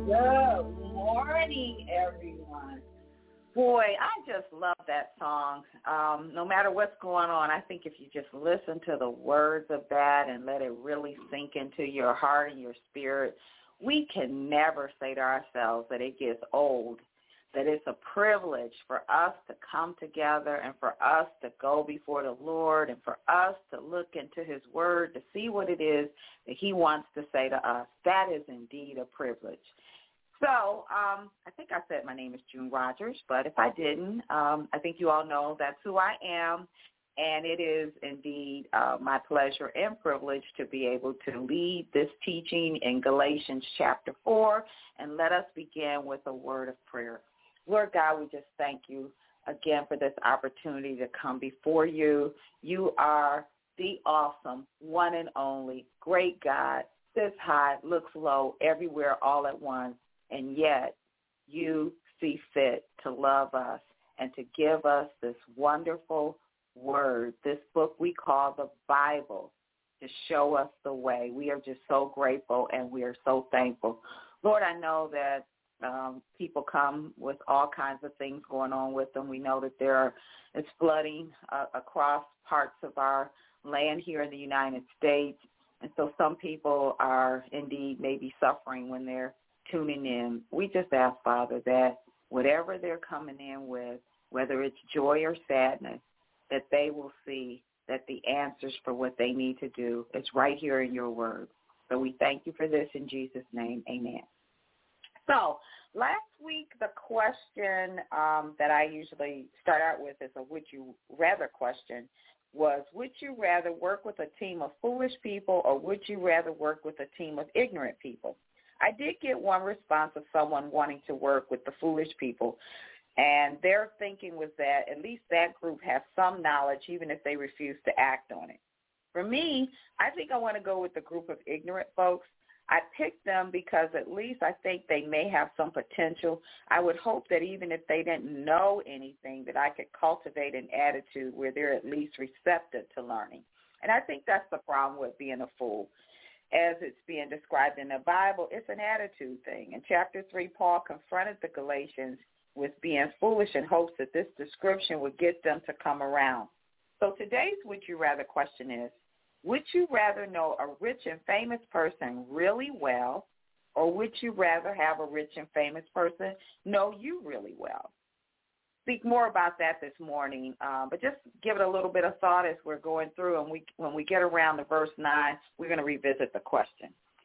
Good morning, everyone. Boy, I just love that song. No matter what's going on, I think if you just listen to the words of that and let it really sink into your heart and your spirit, we can never say to ourselves that it gets old, that it's a privilege for us to come together and for us to go before the Lord and for us to look into his word to see what it is that he wants to say to us. That is indeed a privilege. So I think I said my name is June Rogers, but if I didn't, I think you all know that's who I am, and it is indeed my pleasure and privilege to be able to lead this teaching in Galatians chapter 4, and let us begin with a word of prayer. Lord God, we just thank you again for this opportunity to come before you. You are the awesome, one and only, great God, sits high, looks low, everywhere all at once. And yet you see fit to love us and to give us this wonderful word, this book we call the Bible, to show us the way. We are just so grateful and we are so thankful. Lord, I know that people come with all kinds of things going on with them. We know that it's flooding across parts of our land here in the United States. And so some people are indeed maybe suffering when they're tuning in. We just ask, Father, that whatever they're coming in with, whether it's joy or sadness, that they will see that the answers for what they need to do is right here in your word. So we thank you for this in Jesus' name. Amen. So last week, the question that I usually start out with is a would you rather question was, would you rather work with a team of foolish people or would you rather work with a team of ignorant people? I did get one response of someone wanting to work with the foolish people, and their thinking was that at least that group has some knowledge even if they refuse to act on it. For me, I think I want to go with the group of ignorant folks. I picked them because at least I think they may have some potential. I would hope that even if they didn't know anything, that I could cultivate an attitude where they're at least receptive to learning. And I think that's the problem with being a fool. As it's being described in the Bible, it's an attitude thing. In chapter 3, Paul confronted the Galatians with being foolish in hopes that this description would get them to come around. So today's would you rather question is, would you rather know a rich and famous person really well, or would you rather have a rich and famous person know you really well? Speak more about that this morning, but just give it a little bit of thought as we're going through, and when we get around to verse 9, we're going to revisit the question.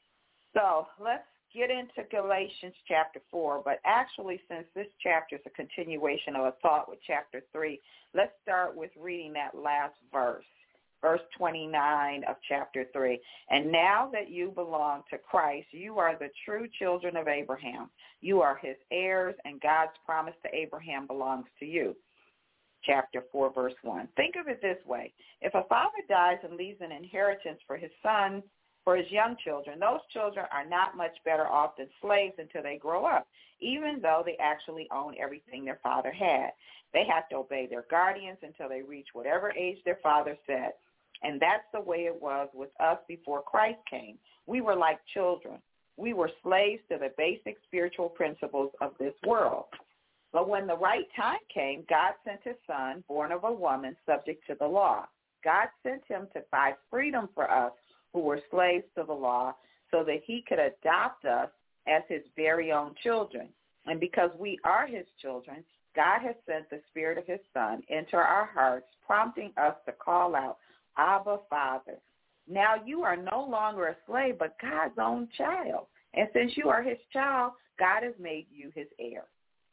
So let's get into Galatians chapter 4, but actually since this chapter is a continuation of a thought with chapter 3, let's start with reading that last verse. Verse 29 of chapter 3. And now that you belong to Christ, you are the true children of Abraham. You are his heirs, and God's promise to Abraham belongs to you. Chapter 4, verse 1. Think of it this way. If a father dies and leaves an inheritance for his son, for his young children, those children are not much better off than slaves until they grow up, even though they actually own everything their father had. They have to obey their guardians until they reach whatever age their father set. And that's the way it was with us before Christ came. We were like children. We were slaves to the basic spiritual principles of this world. But when the right time came, God sent his son, born of a woman, subject to the law. God sent him to buy freedom for us who were slaves to the law so that he could adopt us as his very own children. And because we are his children, God has sent the Spirit of his Son into our hearts, prompting us to call out, Abba, Father. Now you are no longer a slave, but God's own child. And since you are his child, God has made you his heir.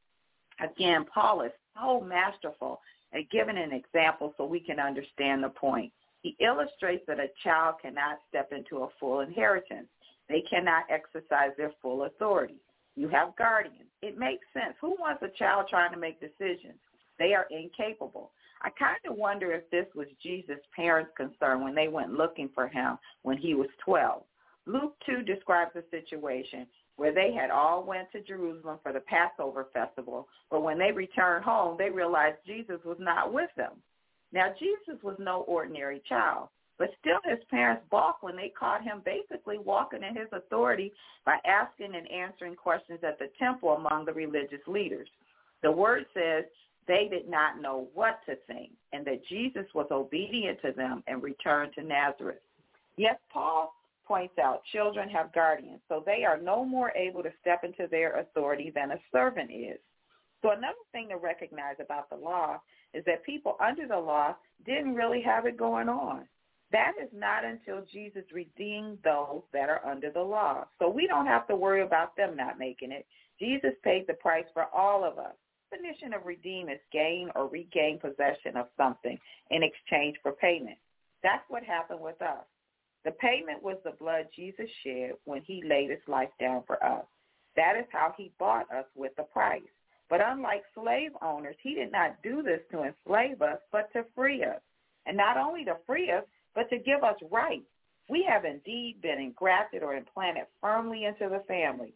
Again, Paul is so masterful at giving an example so we can understand the point. He illustrates that a child cannot step into a full inheritance. They cannot exercise their full authority. You have guardians. It makes sense. Who wants a child trying to make decisions? They are incapable. I kind of wonder if this was Jesus' parents' concern when they went looking for him when he was 12. Luke 2 describes a situation where they had all went to Jerusalem for the Passover festival, but when they returned home, they realized Jesus was not with them. Now, Jesus was no ordinary child. But still his parents balked when they caught him basically walking in his authority by asking and answering questions at the temple among the religious leaders. The word says they did not know what to think, and that Jesus was obedient to them and returned to Nazareth. Yes, Paul points out children have guardians, so they are no more able to step into their authority than a servant is. So another thing to recognize about the law is that people under the law didn't really have it going on. That is not until Jesus redeemed those that are under the law. So we don't have to worry about them not making it. Jesus paid the price for all of us. The definition of redeem is gain or regain possession of something in exchange for payment. That's what happened with us. The payment was the blood Jesus shed when he laid his life down for us. That is how he bought us with a price. But unlike slave owners, he did not do this to enslave us, but to free us. And not only to free us, but to give us rights. We have indeed been engrafted or implanted firmly into the family.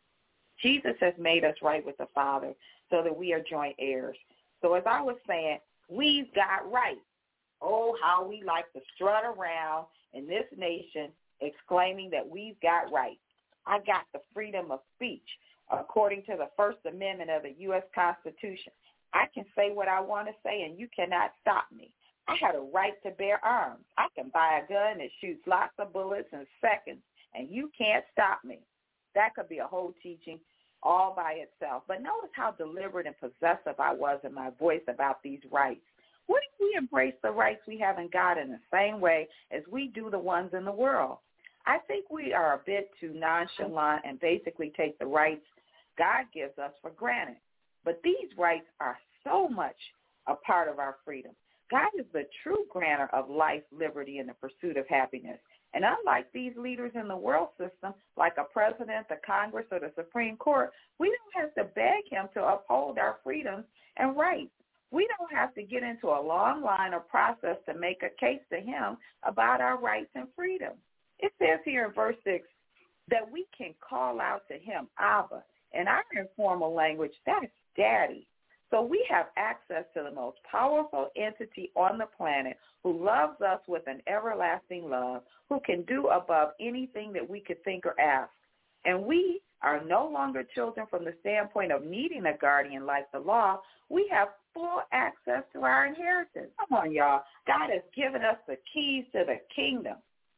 Jesus has made us right with the Father so that we are joint heirs. So as I was saying, we've got rights. Oh, how we like to strut around in this nation exclaiming that we've got rights. I got the freedom of speech according to the First Amendment of the U.S. Constitution. I can say what I want to say, and you cannot stop me. I had a right to bear arms. I can buy a gun that shoots lots of bullets in seconds, and you can't stop me. That could be a whole teaching all by itself. But notice how deliberate and possessive I was in my voice about these rights. What if we embrace the rights we have in God in the same way as we do the ones in the world? I think we are a bit too nonchalant and basically take the rights God gives us for granted. But these rights are so much a part of our freedom. God is the true grantor of life, liberty, and the pursuit of happiness. And unlike these leaders in the world system, like a president, the Congress, or the Supreme Court, we don't have to beg him to uphold our freedoms and rights. We don't have to get into a long line or process to make a case to him about our rights and freedom. It says here in verse 6 that we can call out to him, Abba. In our informal language, that's Daddy. So we have access to the most powerful entity on the planet who loves us with an everlasting love, who can do above anything that we could think or ask. And we are no longer children from the standpoint of needing a guardian like the law. We have full access to our inheritance. Come on, y'all. God has given us the keys to the kingdom.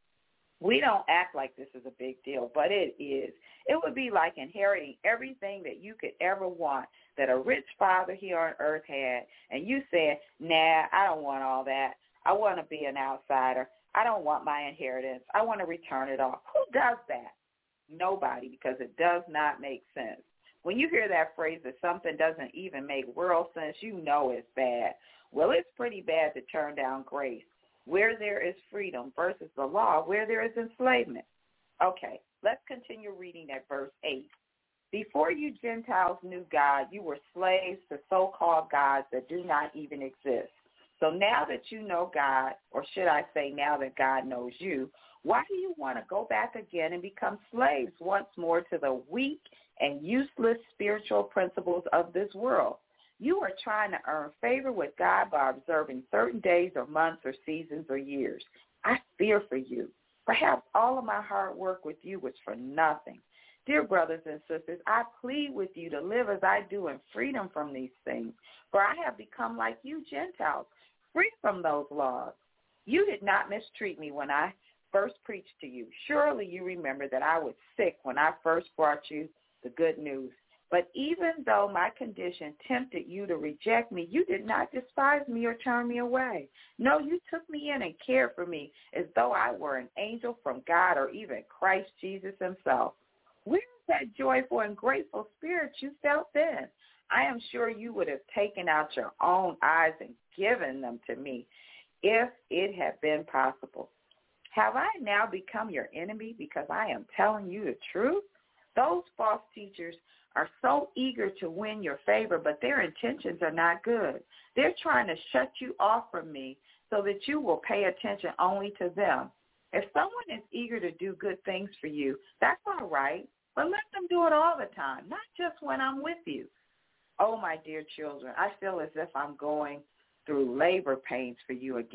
We don't act like this is a big deal, but it is. It would be like inheriting everything that you could ever want that a rich father here on earth had, and you said, nah, I don't want all that. I want to be an outsider. I don't want my inheritance. I want to return it all. Who does that? Nobody, because it does not make sense. When you hear that phrase that something doesn't even make world sense, you know it's bad. Well, it's pretty bad to turn down grace, where there is freedom, versus the law, where there is enslavement. Okay, let's continue reading at verse 8. Before you Gentiles knew God, you were slaves to so-called gods that do not even exist. So now that you know God, or should I say now that God knows you, why do you want to go back again and become slaves once more to the weak and useless spiritual principles of this world? You are trying to earn favor with God by observing certain days or months or seasons or years. I fear for you. Perhaps all of my hard work with you was for nothing. Dear brothers and sisters, I plead with you to live as I do in freedom from these things, for I have become like you Gentiles, free from those laws. You did not mistreat me when I first preached to you. Surely you remember that I was sick when I first brought you the good news. But even though my condition tempted you to reject me, you did not despise me or turn me away. No, you took me in and cared for me as though I were an angel from God or even Christ Jesus himself. Where is that joyful and grateful spirit you felt then? I am sure you would have taken out your own eyes and given them to me if it had been possible. Have I now become your enemy because I am telling you the truth? Those false teachers are so eager to win your favor, but their intentions are not good. They're trying to shut you off from me so that you will pay attention only to them. If someone is eager to do good things for you, that's all right, but let them do it all the time, not just when I'm with you. Oh, my dear children, I feel as if I'm going through labor pains for you again.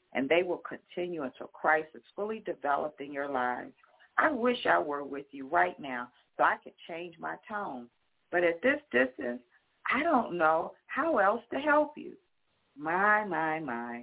and they will continue until Christ is fully developed in your lives. I wish I were with you right now so I could change my tone. But at this distance, I don't know how else to help you. My.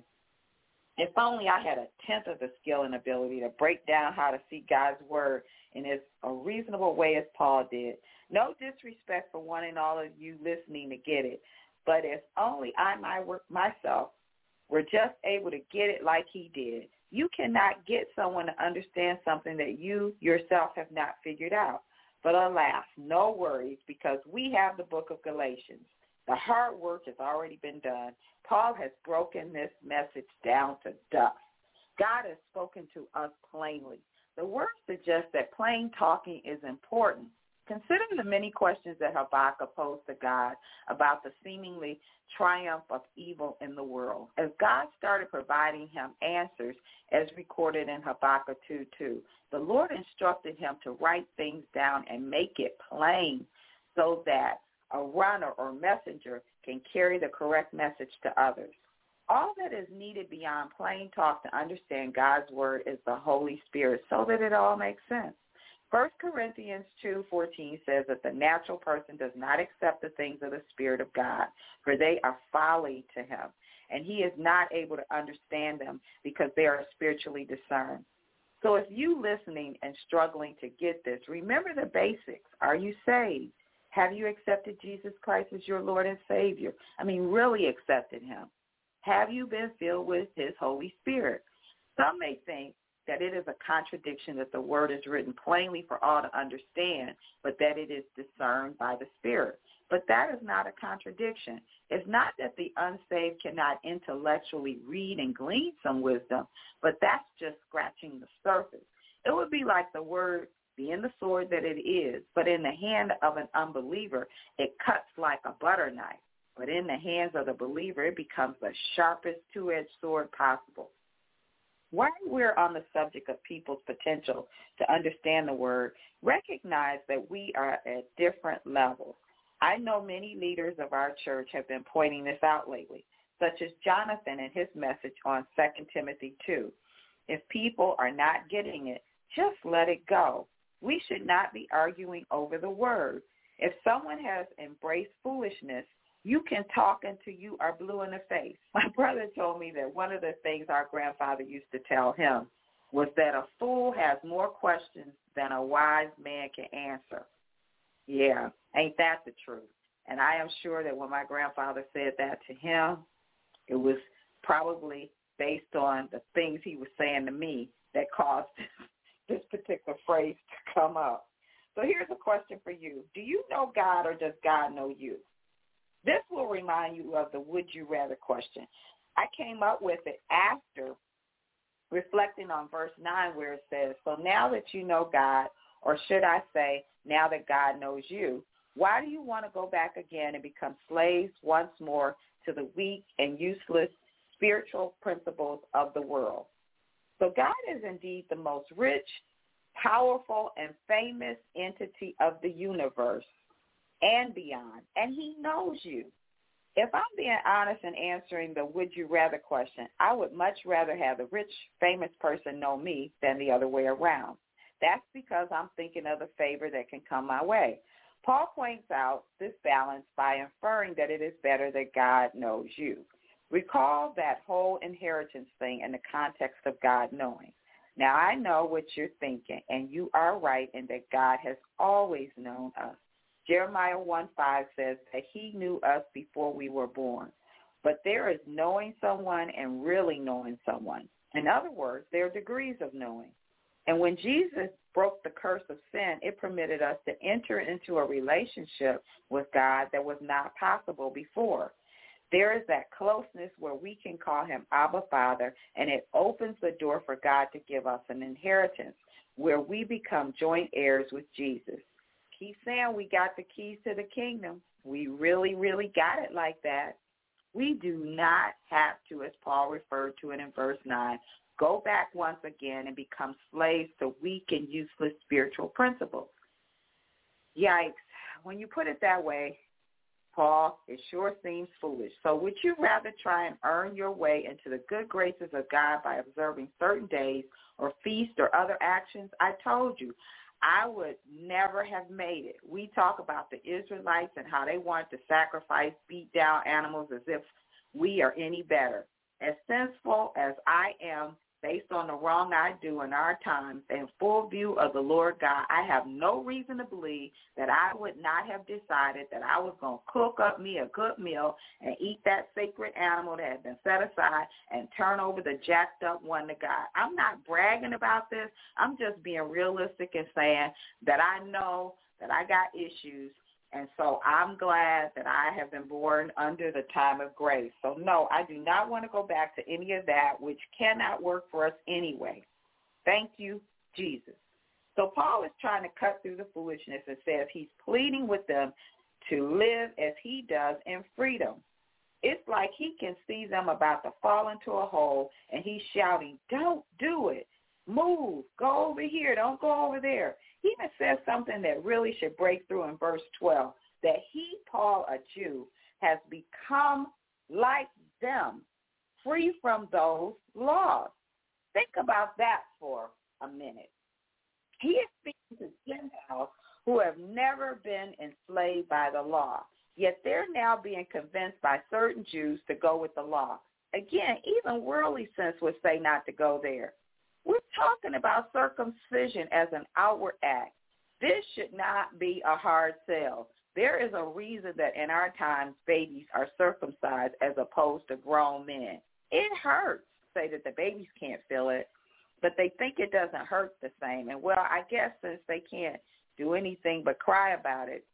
If only I had a tenth of the skill and ability to break down how to see God's word in as a reasonable way as Paul did. No disrespect for wanting all of you listening to get it, but if only I myself were just able to get it like he did. You cannot get someone to understand something that you yourself have not figured out. But alas, no worries, because we have the book of Galatians. The hard work has already been done. Paul has broken this message down to dust. God has spoken to us plainly. The word suggests that plain talking is important. Consider the many questions that Habakkuk posed to God about the seemingly triumph of evil in the world. As God started providing him answers, as recorded in Habakkuk 2:2, the Lord instructed him to write things down and make it plain so that a runner or messenger can carry the correct message to others. All that is needed beyond plain talk to understand God's word is the Holy Spirit, so that it all makes sense. 1 Corinthians 2:14 says that the natural person does not accept the things of the Spirit of God, for they are folly to him, and he is not able to understand them because they are spiritually discerned. So if you listening and struggling to get this, remember the basics. Are you saved? Have you accepted Jesus Christ as your Lord and Savior? Really accepted him. Have you been filled with his Holy Spirit? Some may think that it is a contradiction that the word is written plainly for all to understand, but that it is discerned by the Spirit. But that is not a contradiction. It's not that the unsaved cannot intellectually read and glean some wisdom, but that's just scratching the surface. It would be like the word being the sword that it is, but in the hand of an unbeliever, it cuts like a butter knife. But in the hands of the believer, it becomes the sharpest two-edged sword possible. While we're on the subject of people's potential to understand the word, recognize that we are at different levels. I know many leaders of our church have been pointing this out lately, such as Jonathan in his message on 2 Timothy 2. If people are not getting it, just let it go. We should not be arguing over the word. If someone has embraced foolishness, you can talk until you are blue in the face. My brother told me that one of the things our grandfather used to tell him was that a fool has more questions than a wise man can answer. Yeah, ain't that the truth? And I am sure that when my grandfather said that to him, it was probably based on the things he was saying to me that caused this particular phrase to come up. So here's a question for you. Do you know God, or does God know you? This will remind you of the would you rather question. I came up with it after reflecting on verse 9 where it says, so now that you know God, or should I say, now that God knows you, why do you want to go back again and become slaves once more to the weak and useless spiritual principles of the world? So God is indeed the most rich, powerful, and famous entity of the universe and beyond, and he knows you. If I'm being honest in answering the would you rather question, I would much rather have the rich, famous person know me than the other way around. That's because I'm thinking of the favor that can come my way. Paul points out this balance by inferring that it is better that God knows you. Recall that whole inheritance thing in the context of God knowing. Now, I know what you're thinking, and you are right in that God has always known us. Jeremiah 1:5 says that he knew us before we were born. But there is knowing someone and really knowing someone. In other words, there are degrees of knowing. And when Jesus broke the curse of sin, it permitted us to enter into a relationship with God that was not possible before. There is that closeness where we can call him Abba Father, and it opens the door for God to give us an inheritance where we become joint heirs with Jesus. Keep saying we got the keys to the kingdom. We really, really got it like that. We do not have to, as Paul referred to it in verse 9, go back once again and become slaves to weak and useless spiritual principles. Yikes. When you put it that way, Paul, it sure seems foolish. So would you rather try and earn your way into the good graces of God by observing certain days or feasts or other actions? I told you, I would never have made it. We talk about the Israelites and how they wanted to sacrifice, beat down animals as if we are any better. As sinful as I am, based on the wrong I do in our times, in full view of the Lord God, I have no reason to believe that I would not have decided that I was going to cook up me a good meal and eat that sacred animal that had been set aside and turn over the jacked up one to God. I'm not bragging about this. I'm just being realistic and saying that I know that I got issues. And so I'm glad that I have been born under the time of grace. So, no, I do not want to go back to any of that, which cannot work for us anyway. Thank you, Jesus. So Paul is trying to cut through the foolishness and says he's pleading with them to live as he does in freedom. It's like he can see them about to fall into a hole, and he's shouting, don't do it. Move. Go over here. Don't go over there. He even says something that really should break through in verse 12, that he, Paul, a Jew, has become like them, free from those laws. Think about that for a minute. He is speaking to Gentiles who have never been enslaved by the law, yet they're now being convinced by certain Jews to go with the law. Again, even worldly sense would say not to go there. We're talking about circumcision as an outward act. This should not be a hard sell. There is a reason that in our times babies are circumcised as opposed to grown men. It hurts to say that the babies can't feel it, but they think it doesn't hurt the same. And, well, I guess since they can't do anything but cry about it,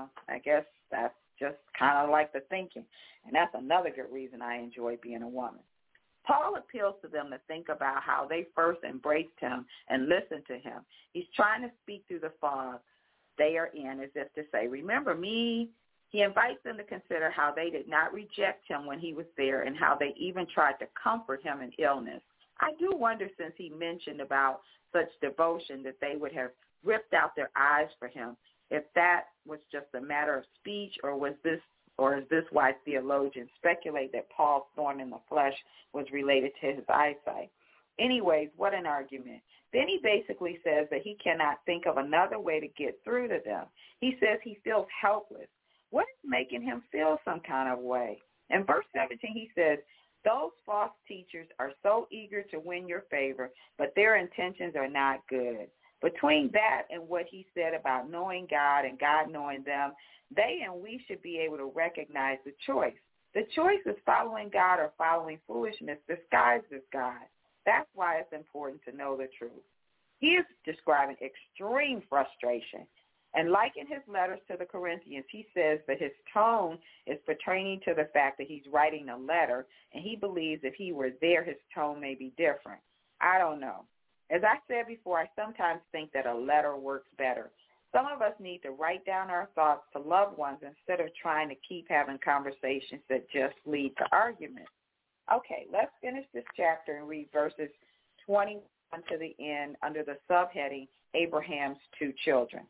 I guess that's just kind of like the thinking. And that's another good reason I enjoy being a woman. Paul appeals to them to think about how they first embraced him and listened to him. He's trying to speak through the fog they are in as if to say, remember me. He invites them to consider how they did not reject him when he was there and how they even tried to comfort him in illness. I do wonder, since he mentioned about such devotion, that they would have ripped out their eyes for him, if that was just a matter of speech, or is this why theologians speculate that Paul's thorn in the flesh was related to his eyesight? Anyways, what an argument. Then he basically says that he cannot think of another way to get through to them. He says he feels helpless. What is making him feel some kind of way? In verse 17, he says, those false teachers are so eager to win your favor, but their intentions are not good. Between that and what he said about knowing God and God knowing them, they and we should be able to recognize the choice. The choice is following God or following foolishness disguised as God. That's why it's important to know the truth. He is describing extreme frustration. And like in his letters to the Corinthians, he says that his tone is pertaining to the fact that he's writing a letter, and he believes if he were there, his tone may be different. I don't know. As I said before, I sometimes think that a letter works better. Some of us need to write down our thoughts to loved ones instead of trying to keep having conversations that just lead to arguments. Okay, let's finish this chapter and read verses 21 to the end under the subheading, Abraham's two children.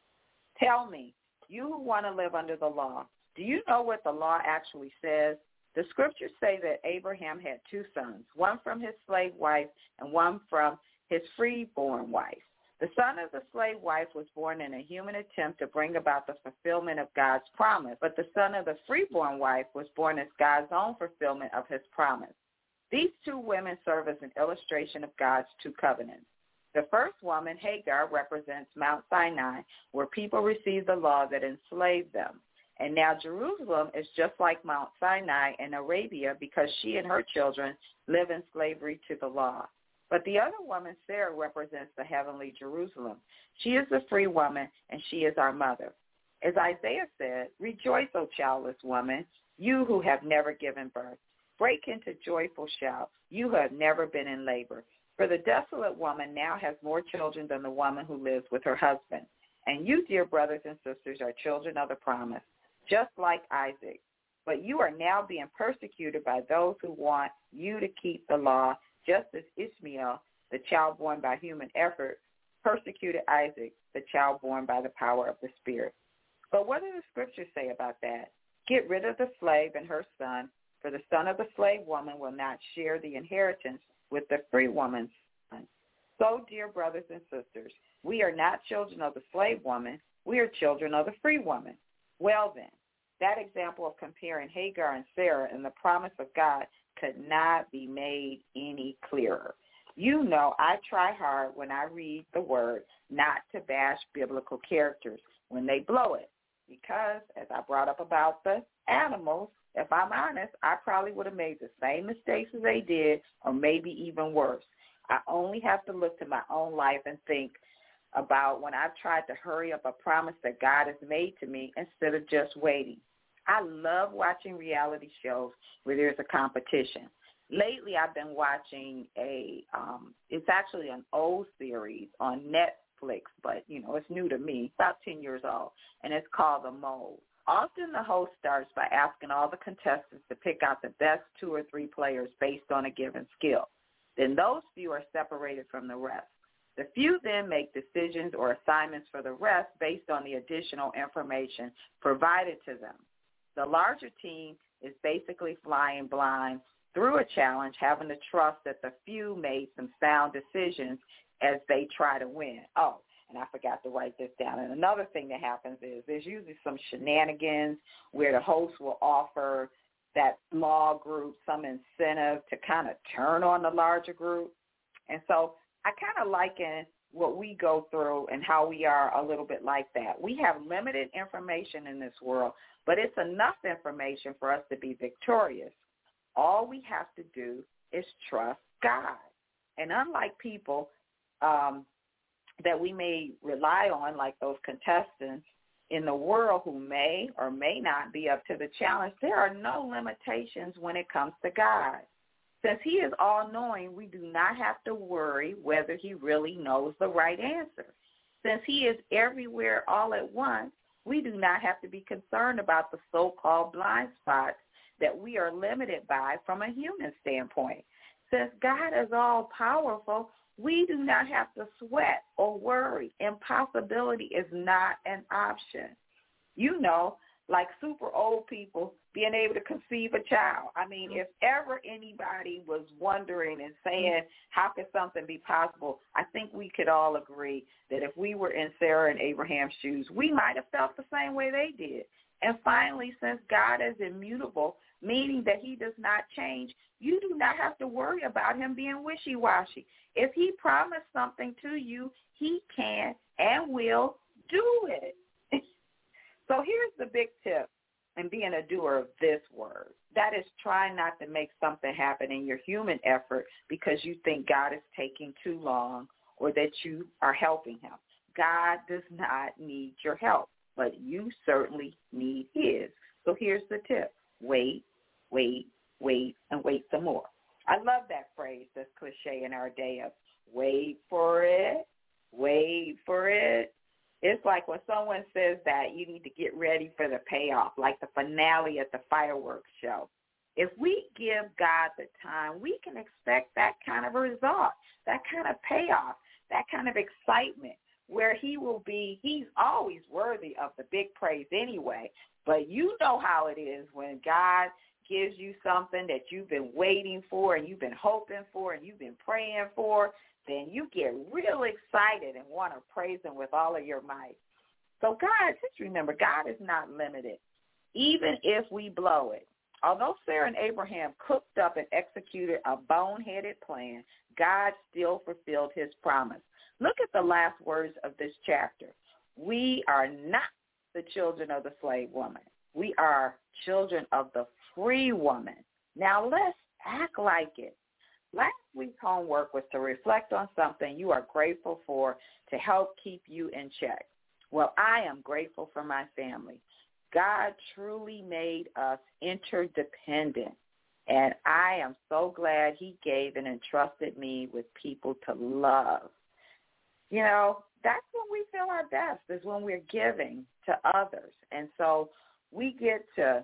Tell me, you who want to live under the law, do you know what the law actually says? The scriptures say that Abraham had two sons, one from his slave wife and one from his freeborn wife. The son of the slave wife was born in a human attempt to bring about the fulfillment of God's promise, but the son of the freeborn wife was born as God's own fulfillment of his promise. These two women serve as an illustration of God's two covenants. The first woman, Hagar, represents Mount Sinai, where people received the law that enslaved them. And now Jerusalem is just like Mount Sinai in Arabia because she and her children live in slavery to the law. But the other woman, Sarah, represents the heavenly Jerusalem. She is the free woman, and she is our mother. As Isaiah said, rejoice, O childless woman, you who have never given birth. Break into joyful shouts, you who have never been in labor. For the desolate woman now has more children than the woman who lives with her husband. And you, dear brothers and sisters, are children of the promise, just like Isaac. But you are now being persecuted by those who want you to keep the law, just as Ishmael, the child born by human effort, persecuted Isaac, the child born by the power of the Spirit. But what do the scriptures say about that? Get rid of the slave and her son, for the son of the slave woman will not share the inheritance with the free woman's son. So, dear brothers and sisters, we are not children of the slave woman. We are children of the free woman. Well then, that example of comparing Hagar and Sarah and the promise of God could not be made any clearer. You know, I try hard when I read the word not to bash biblical characters when they blow it, because as I brought up about the animals, if I'm honest, I probably would have made the same mistakes as they did, or maybe even worse. I only have to look to my own life and think about when I've tried to hurry up a promise that God has made to me instead of just waiting. I love watching reality shows where there's a competition. Lately, I've been watching it's actually an old series on Netflix, but, you know, it's new to me, about 10 years old, and it's called The Mold. Often the host starts by asking all the contestants to pick out the best 2 or 3 players based on a given skill. Then those few are separated from the rest. The few then make decisions or assignments for the rest based on the additional information provided to them. The larger team is basically flying blind through a challenge, having to trust that the few made some sound decisions as they try to win. Oh, and I forgot to write this down. And another thing that happens is there's usually some shenanigans where the host will offer that small group some incentive to kind of turn on the larger group. And so I kind of liken what we go through and how we are a little bit like that. We have limited information in this world, but it's enough information for us to be victorious. All we have to do is trust God. And unlike people that we may rely on, like those contestants in the world who may or may not be up to the challenge, there are no limitations when it comes to God. Since he is all-knowing, we do not have to worry whether he really knows the right answer. Since he is everywhere all at once, we do not have to be concerned about the so-called blind spots that we are limited by from a human standpoint. Since God is all-powerful, we do not have to sweat or worry. Impossibility is not an option. You know, like super old people being able to conceive a child. I mean, if ever anybody was wondering and saying, how could something be possible, I think we could all agree that if we were in Sarah and Abraham's shoes, we might have felt the same way they did. And finally, since God is immutable, meaning that he does not change, you do not have to worry about him being wishy-washy. If he promised something to you, he can and will do it. So here's the big tip in being a doer of this word. That is, try not to make something happen in your human effort because you think God is taking too long or that you are helping him. God does not need your help, but you certainly need his. So here's the tip. Wait, wait, wait, and wait some more. I love that phrase that's cliche in our day of wait for it, wait for it. It's like when someone says that you need to get ready for the payoff, like the finale at the fireworks show. If we give God the time, we can expect that kind of a result, that kind of payoff, that kind of excitement where he's always worthy of the big praise anyway. But you know how it is when God gives you something that you've been waiting for and you've been hoping for and you've been praying for, then you get real excited and want to praise him with all of your might. So God, just remember, God is not limited, even if we blow it. Although Sarah and Abraham cooked up and executed a boneheaded plan, God still fulfilled his promise. Look at the last words of this chapter. We are not the children of the slave woman. We are children of the free woman. Now let's act like it. Last week's homework was to reflect on something you are grateful for to help keep you in check. Well, I am grateful for my family. God truly made us interdependent, and I am so glad he gave and entrusted me with people to love. You know, that's when we feel our best, is when we're giving to others. And so we get to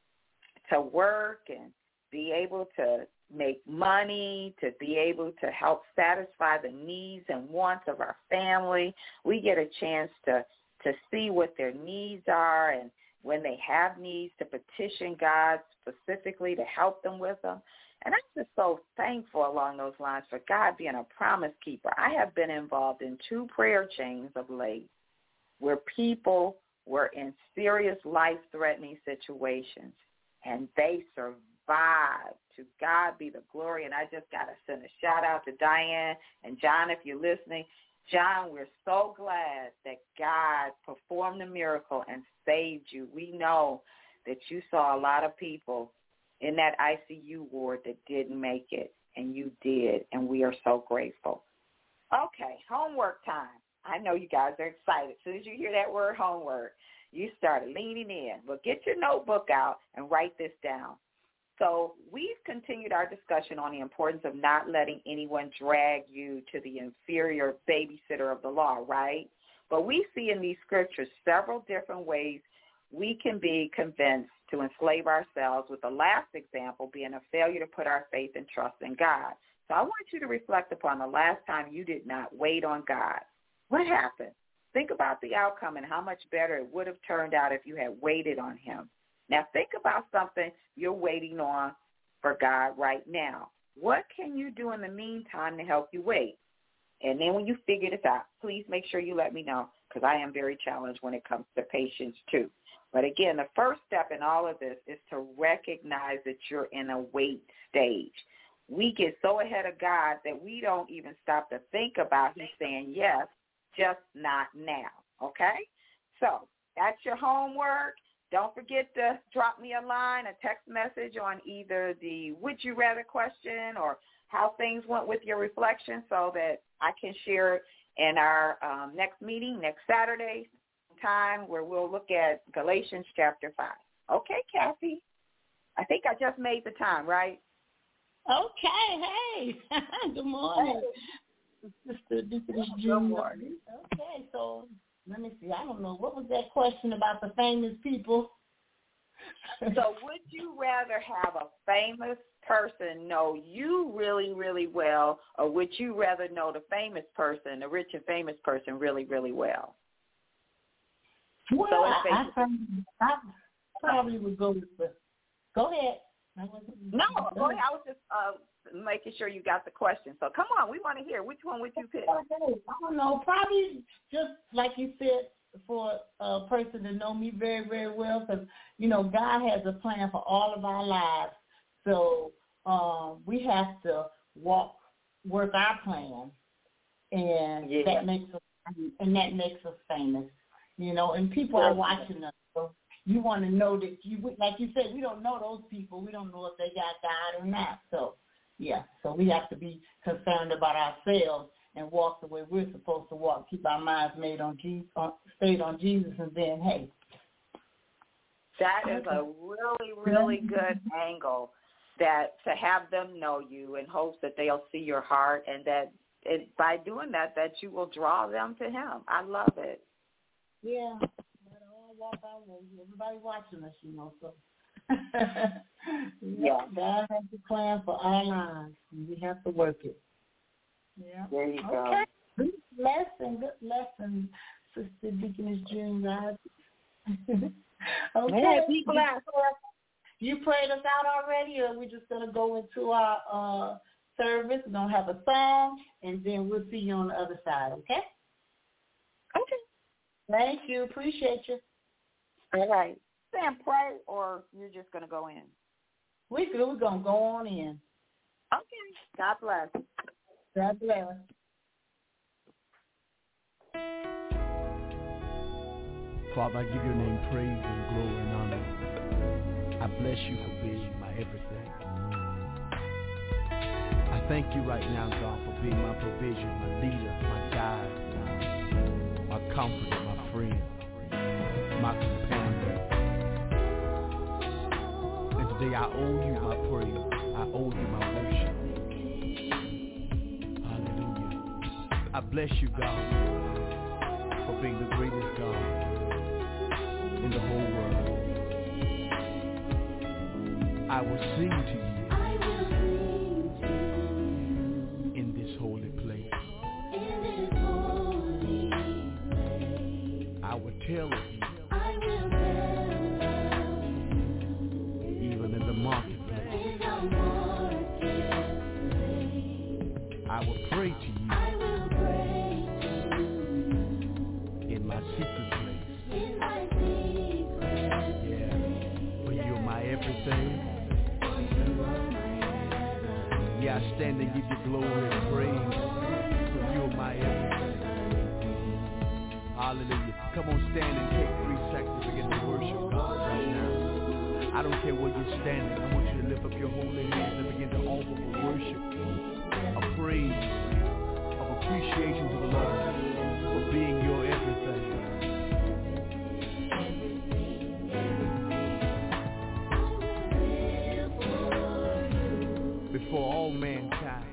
work and be able to make money, to be able to help satisfy the needs and wants of our family. We get a chance to see what their needs are and when they have needs, to petition God specifically to help them with them. And I'm just so thankful along those lines for God being a promise keeper. I have been involved in 2 prayer chains of late where people were in serious life-threatening situations, and they survived. To God be the glory. And I just got to send a shout-out to Diane and John, if you're listening. John, we're so glad that God performed the miracle and saved you. We know that you saw a lot of people in that ICU ward that didn't make it, and you did, and we are so grateful. Okay, homework time. I know you guys are excited. As soon as you hear that word homework, you started leaning in. Well, get your notebook out and write this down. So we've continued our discussion on the importance of not letting anyone drag you to the inferior babysitter of the law, right? But we see in these scriptures several different ways we can be convinced to enslave ourselves, with the last example being a failure to put our faith and trust in God. So I want you to reflect upon the last time you did not wait on God. What happened? Think about the outcome and how much better it would have turned out if you had waited on him. Now think about something you're waiting on for God right now. What can you do in the meantime to help you wait? And then when you figure this out, please make sure you let me know, because I am very challenged when it comes to patience too. But again, the first step in all of this is to recognize that you're in a wait stage. We get so ahead of God that we don't even stop to think about He's saying yes, just not now, okay? So that's your homework. Don't forget to drop me a line, a text message on either the would you rather question or how things went with your reflection, so that I can share it in our next meeting next Saturday time, where we'll look at Galatians chapter 5. Okay, Kathy. I think I just made the time, right? Okay, hey. Good morning. Mr. Deaconess Jr. Good morning. Okay, so let me see. I don't know. What was that question about the famous people? So would you rather have a famous person know you really, really well, or would you rather know the famous person, the rich and famous person, really, really well? Well, so I probably would go with the – go ahead. No, go ahead. I was just making sure you got the question. So come on, we want to hear. Which one would you pick? I don't know. Probably just like you said, for a person to know me very, very well, because, you know, God has a plan for all of our lives. So we have to work our plan, and that makes us famous, you know, and people are watching us. So you want to know that like you said, we don't know those people. We don't know if they got God or not. So, yeah, so we have to be concerned about ourselves and walk the way we're supposed to walk. Keep our minds made on Jesus, stayed on Jesus, and then, hey. That is a really, really good angle, that to have them know you in hopes that they'll see your heart, and that by doing that you will draw them to him. I love it. Yeah. Walk our way. Everybody watching us, you know, so. Yeah. God has a plan for our lives, and we have to work it. Yeah. There you go. Okay. Good lesson, Sister Deaconess June, guys. Okay. Yeah, people out. You prayed us out already, or we're just going to go into our service? We're going to have a song, and then we'll see you on the other side, okay? Okay. Thank you. Appreciate you. All right. Sam, pray, or you're just going to go in? We're going to go on in. Okay. God bless. God bless. Father, I give your name praise and glory and honor. I bless you for being my everything. I thank you right now, God, for being my provision, my leader, my guide, my comforter, my friend, my companion. And today I owe you my praise. I owe you my worship. Hallelujah. I bless you, God, for being the greatest God in the whole world. I will sing to you in this holy place. I will tell of you I stand and give you glory and praise, for you are my everything. Hallelujah. Come on, stand and take 3 seconds to begin to worship God right now. I don't care where you're standing. I want you to lift up your holy hands and begin to offer a worship, a praise, of appreciation to the Lord for being your everything. Before all mankind,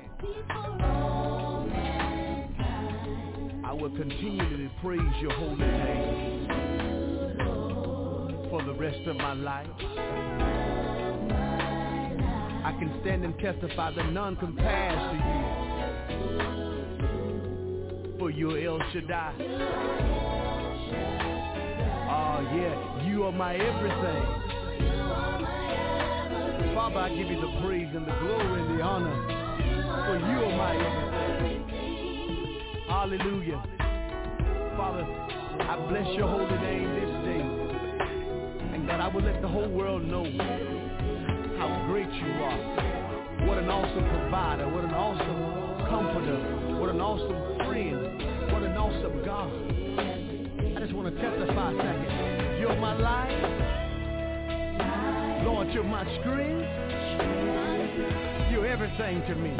I will continually praise your holy name for the rest of my life. I can stand and testify that none compares to you, for you're El Shaddai. Oh yeah, you are my everything. Father, I give you the praise and the glory and the honor, for you are my everything. Hallelujah. Father, I bless your holy name this day, and that I will let the whole world know how great you are. What an awesome provider, what an awesome comforter, what an awesome friend, what an awesome God. I just want to testify a second. You're my life. Lord, you're my strength. You're everything to me.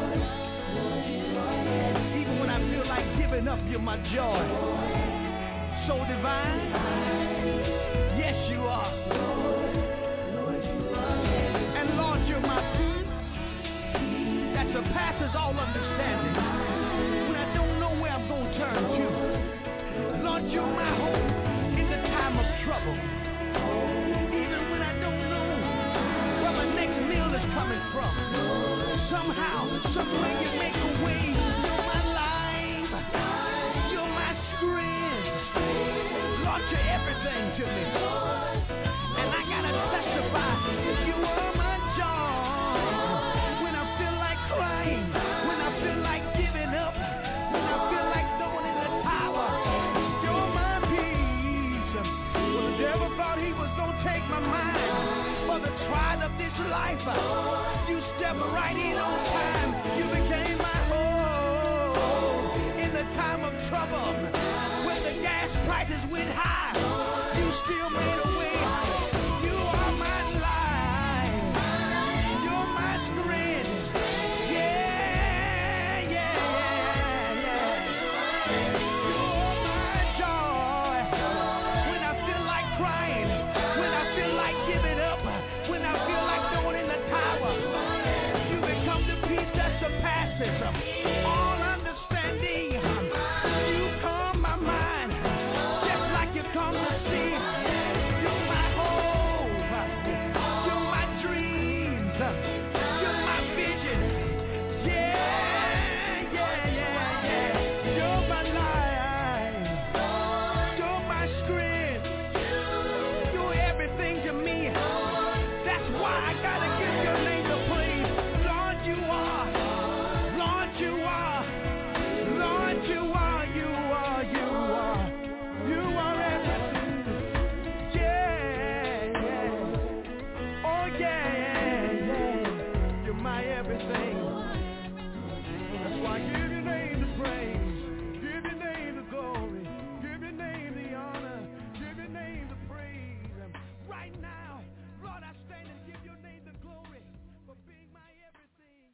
Even when I feel like giving up, you're my joy. So divine. Yes, you are. And Lord, you're my peace that surpasses all understanding. When I don't know where I'm going to turn to, Lord, you're my hope in the time of trouble. Coming from somehow, somewhere you make a way. You're my life, you're my strength. Lord, you're everything to me. And I gotta testify, you are my joy. When I feel like crying, when I feel like giving up, when I feel like throwing in the towel, you're my peace. Well, the devil thought he was gonna take my mind. For the trial of this life, you stepped right in on time. You became my hope in the time of trouble. When the gas prices went high, you still made a way. You are my life. You're my strength. Yeah, yeah, yeah, yeah. You're my joy. When I feel like crying, when I feel like giving up, when I feel like throwing in the towel, you become the peace that surpasses all understanding. You calm my mind, just like you calm the sea. You're my hope, you're my dreams, you're my vision. Yeah, yeah, yeah, yeah. You're my life, you're my strength, you're everything to me. That's why I gotta give your name the praise. Lord, you are. Lord, you are. Lord, you are. You are. You are. You are everything. Yeah, yeah. Oh, yeah, yeah. You're my everything. That's why I give your name the praise. Give your name the glory. Give your name the honor. Give your name the praise. Right now, Lord, I stand and give your name the glory for being my everything.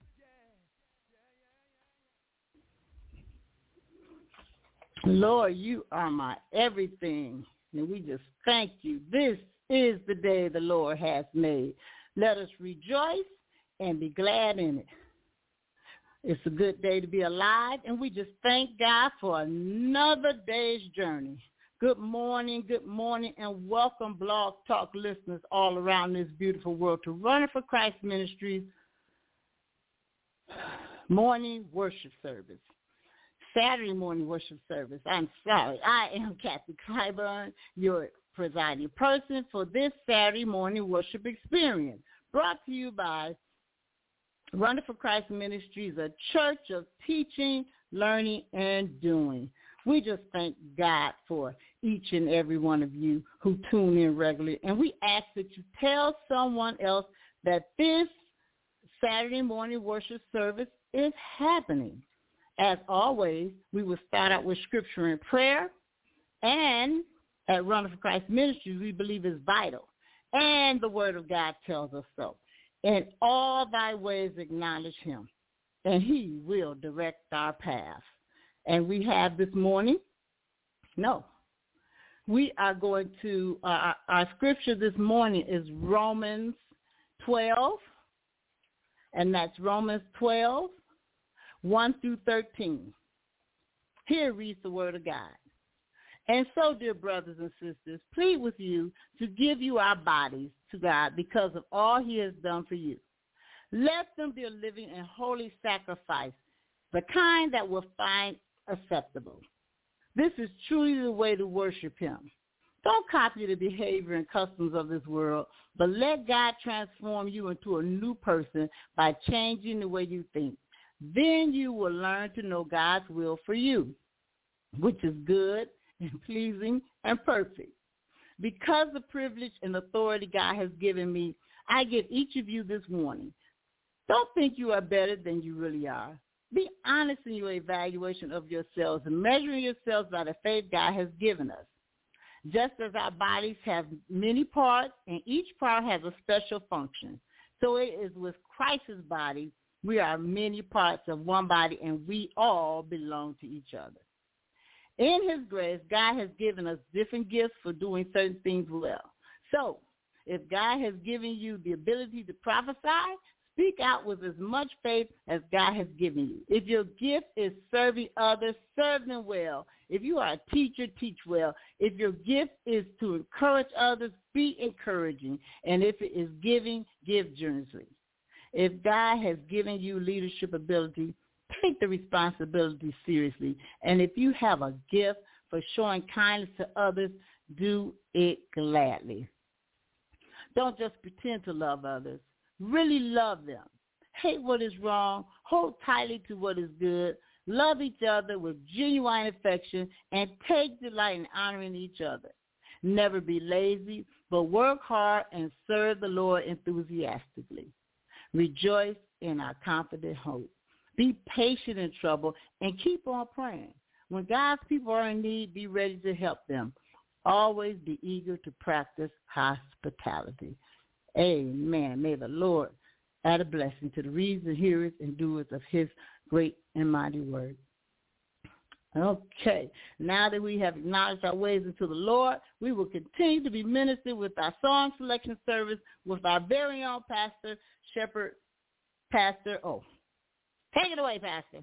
Lord, you are my everything, and we just thank you. This is the day the Lord has made. Let us rejoice and be glad in it. It's a good day to be alive, and we just thank God for another day's journey. Good morning, and welcome Blog Talk listeners all around this beautiful world to Running for Christ Ministries morning worship service. Saturday morning worship service. I'm sorry. I am Kathy Clyburn, your presiding person for this Saturday morning worship experience, brought to you by Running for Christ Ministries, a church of teaching, learning, and doing. We just thank God for each and every one of you who tune in regularly, and we ask that you tell someone else that this Saturday morning worship service is happening. As always, we will start out with scripture and prayer, and at Runner for Christ Ministries, we believe is vital, and the Word of God tells us so. In all thy ways acknowledge him, and he will direct our path. And we have this morning, we are going to, our scripture this morning is Romans 12, and that's Romans 12, 1 through 13. Here reads the Word of God. And so, dear brothers and sisters, plead with you to give you our bodies to God because of all he has done for you. Let them be a living and holy sacrifice, the kind that will find acceptable. This is truly the way to worship him. Don't copy the behavior and customs of this world, but let God transform you into a new person by changing the way you think. Then you will learn to know God's will for you, which is good and pleasing and perfect. Because the privilege and authority God has given me, I give each of you this warning. Don't think you are better than you really are. Be honest in your evaluation of yourselves and measuring yourselves by the faith God has given us. Just as our bodies have many parts and each part has a special function, so it is with Christ's body. We are many parts of one body, and we all belong to each other. In his grace, God has given us different gifts for doing certain things well. So, if God has given you the ability to prophesy, speak out with as much faith as God has given you. If your gift is serving others, serve them well. If you are a teacher, teach well. If your gift is to encourage others, be encouraging. And if it is giving, give generously. If God has given you leadership ability, take the responsibility seriously. And if you have a gift for showing kindness to others, do it gladly. Don't just pretend to love others. Really love them. Hate what is wrong. Hold tightly to what is good. Love each other with genuine affection and take delight in honoring each other. Never be lazy, but work hard and serve the Lord enthusiastically. Rejoice in our confident hope. Be patient in trouble and keep on praying. When God's people are in need, be ready to help them. Always be eager to practice hospitality. Amen. May the Lord add a blessing to the readers, hearers, and doers of his great and mighty word. Okay. Now that we have acknowledged our ways into the Lord, we will continue to be ministered with our song selection service with our very own pastor, Shepherd Pastor O. Take it away, Pastor.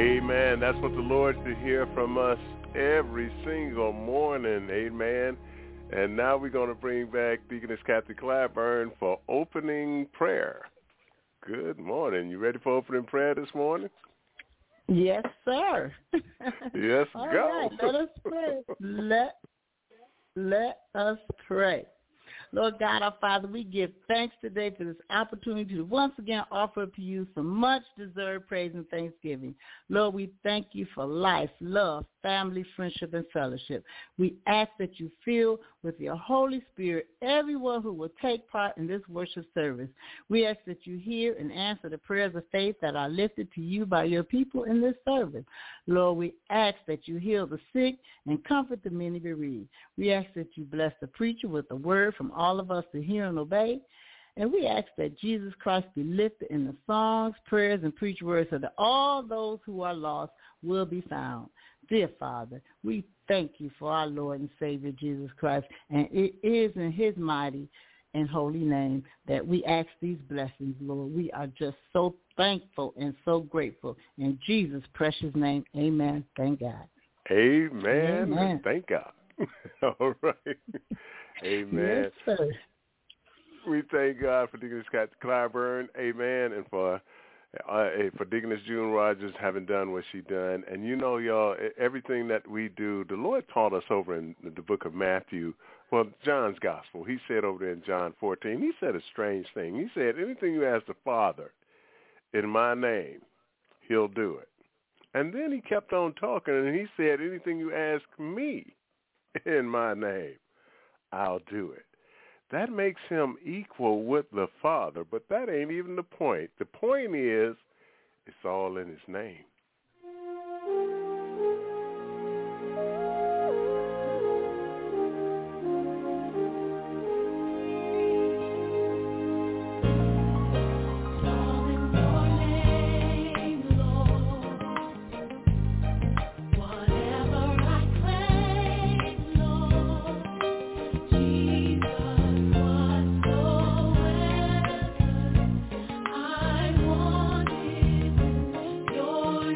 Amen. That's what the Lord should hear from us every single morning. Amen. And now we're going to bring back Deaconess Kathy Clyburn for opening prayer. Good morning. You ready for opening prayer this morning? Yes, sir. Yes, All go. right, let us pray. Let us pray. Lord God, our Father, we give thanks today for this opportunity to once again offer up to you some much-deserved praise and thanksgiving. Lord, we thank you for life, love, family, friendship, and fellowship. We ask that you fill with your Holy Spirit everyone who will take part in this worship service. We ask that you hear and answer the prayers of faith that are lifted to you by your people in this service. Lord, we ask that you heal the sick and comfort the many bereaved. We ask that you bless the preacher with the word from all of us to hear and obey. And we ask that Jesus Christ be lifted in the songs, prayers, and preach words so that all those who are lost will be found. Dear Father, we thank you for our Lord and Savior Jesus Christ, and it is in his mighty and holy name that we ask these blessings, Lord. We are just so thankful and so grateful. In Jesus' precious name, amen. Thank God. Amen. Amen. Thank God. All right. Amen. Yes, sir. We thank God for Deaconess Kathy Clyburn. Amen. And for Deaconess June Rogers having done what she done. And you know, y'all, everything that we do, the Lord taught us over in the book of Matthew, well, John's gospel. He said over there in John 14, he said a strange thing. He said, anything you ask the Father in my name, he'll do it. And then he kept on talking, and he said, anything you ask me in my name, I'll do it. That makes him equal with the Father, but that ain't even the point. The point is, it's all in his name. Your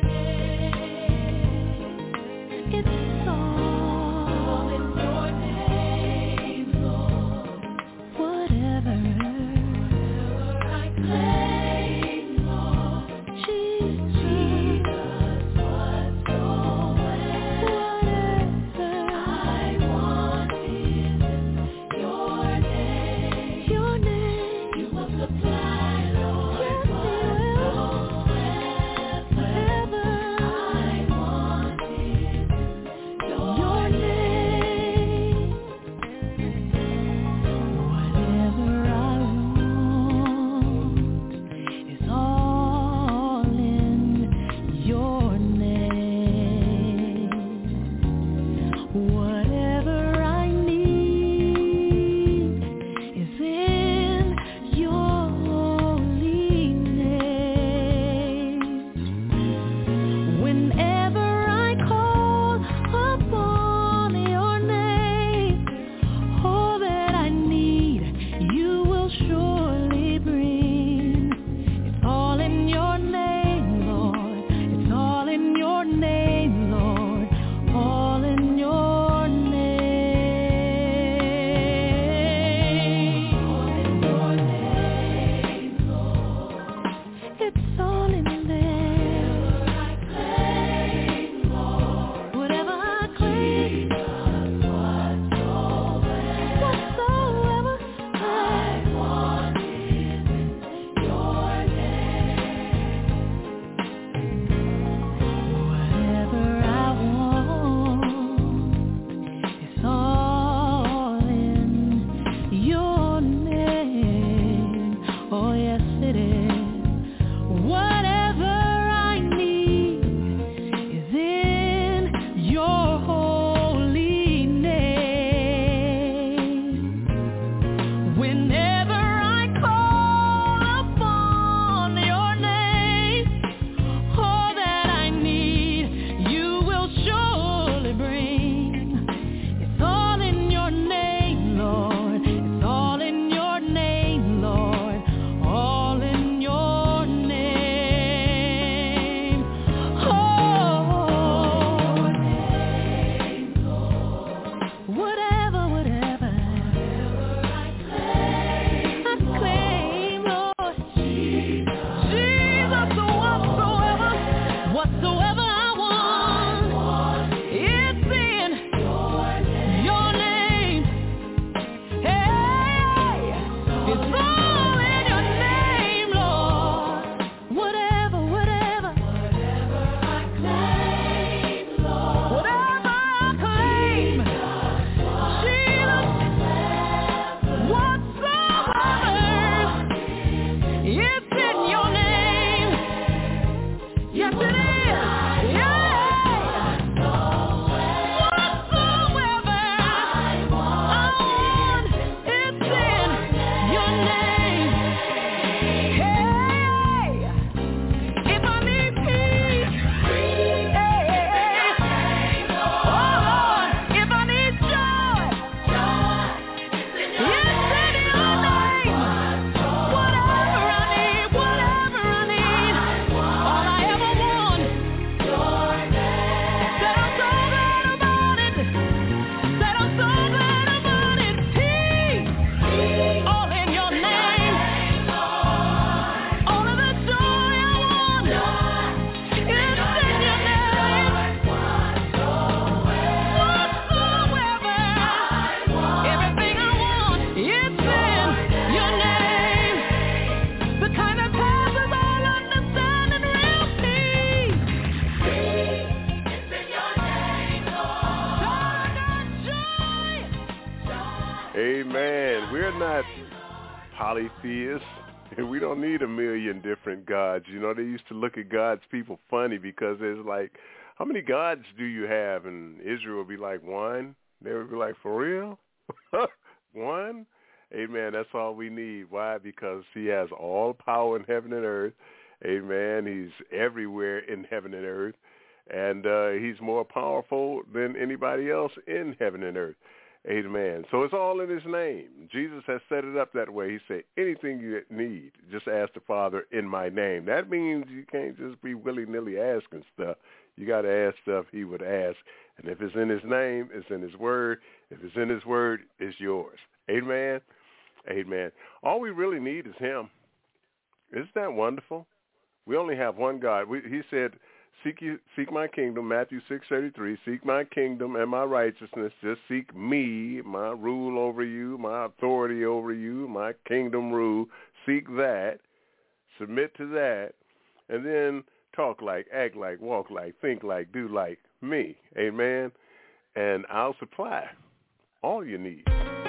Amen. We're not polytheists. We don't need a million different gods. You know, they used to look at God's people funny because it's like, how many gods do you have? And Israel would be like, one. They would be like, for real? One? Amen. That's all we need. Why? Because he has all power in heaven and earth. Amen. He's everywhere in heaven and earth. And he's more powerful than anybody else in heaven and earth. Amen. So it's all in his name. Jesus has set it up that way. He said, anything you need, just ask the Father in my name. That means you can't just be willy-nilly asking stuff. You got to ask stuff he would ask. And if it's in his name, it's in his word. If it's in his word, it's yours. Amen. Amen. All we really need is him. Isn't that wonderful? We only have one God. He said, seek my kingdom, Matthew 6:33. Seek my kingdom and my righteousness. Just seek me, my rule over you, my authority over you, my kingdom rule. Seek that. Submit to that. And then talk like, act like, walk like, think like, do like me. Amen. And I'll supply all you need.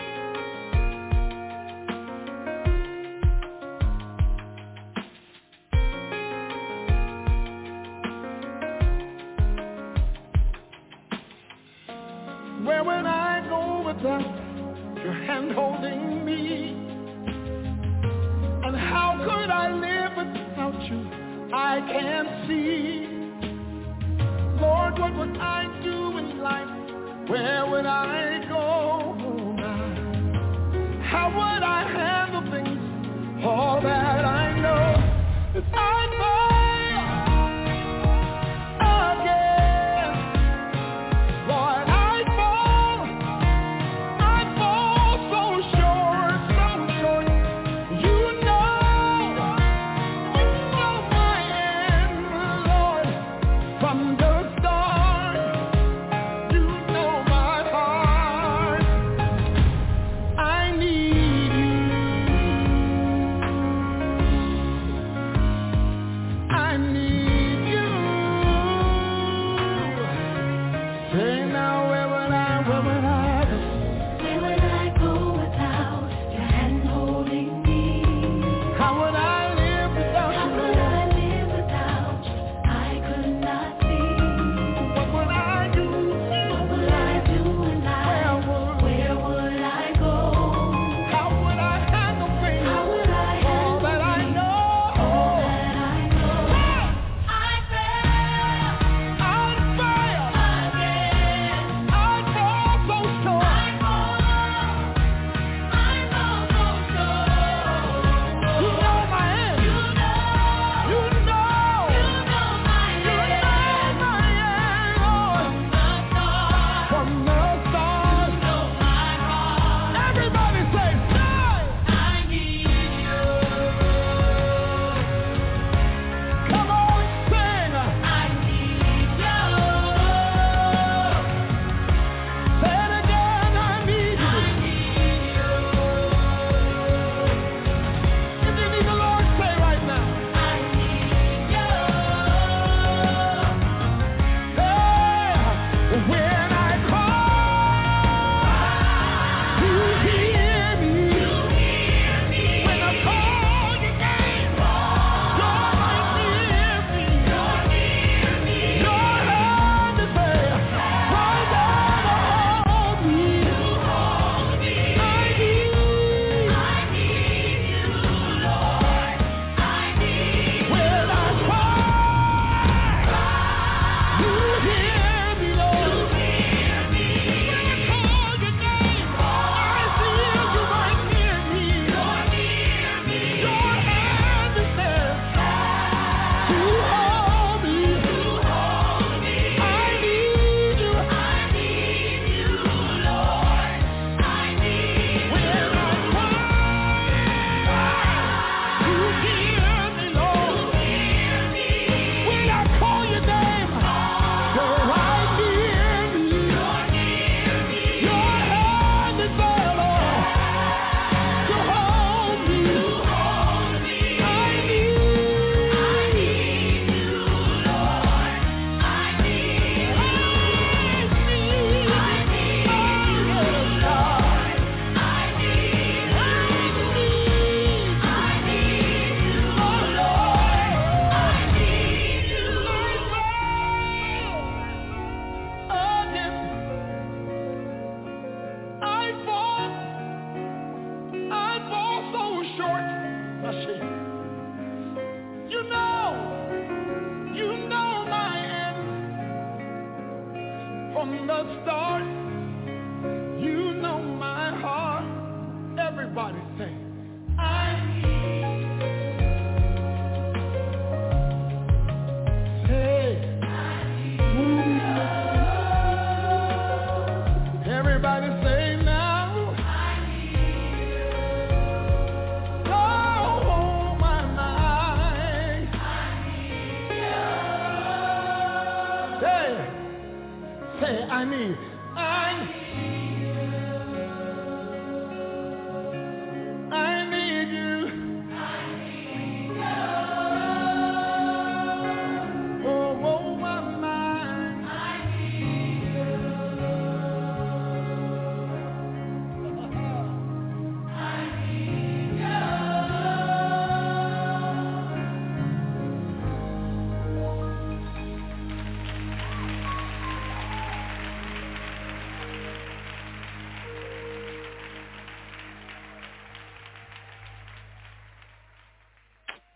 Where would I go without your hand holding me? And how could I live without you? I can't see. Lord, what would I do in life? Where would I go now? How would I handle things? All that I know is I fall. From the start.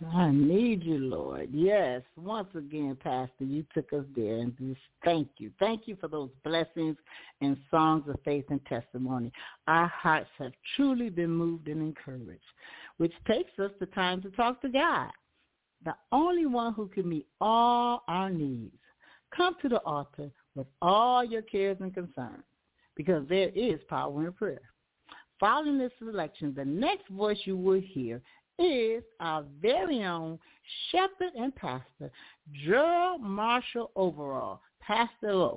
I need you, Lord. Yes, once again, Pastor, you took us there, and just thank you. Thank you for those blessings and songs of faith and testimony. Our hearts have truly been moved and encouraged, which takes us to time to talk to God, the only one who can meet all our needs. Come to the altar with all your cares and concerns, because there is power in prayer. Following this selection, the next voice you will hear is our very own shepherd and pastor, Gerald Marshall Overall, Pastor O,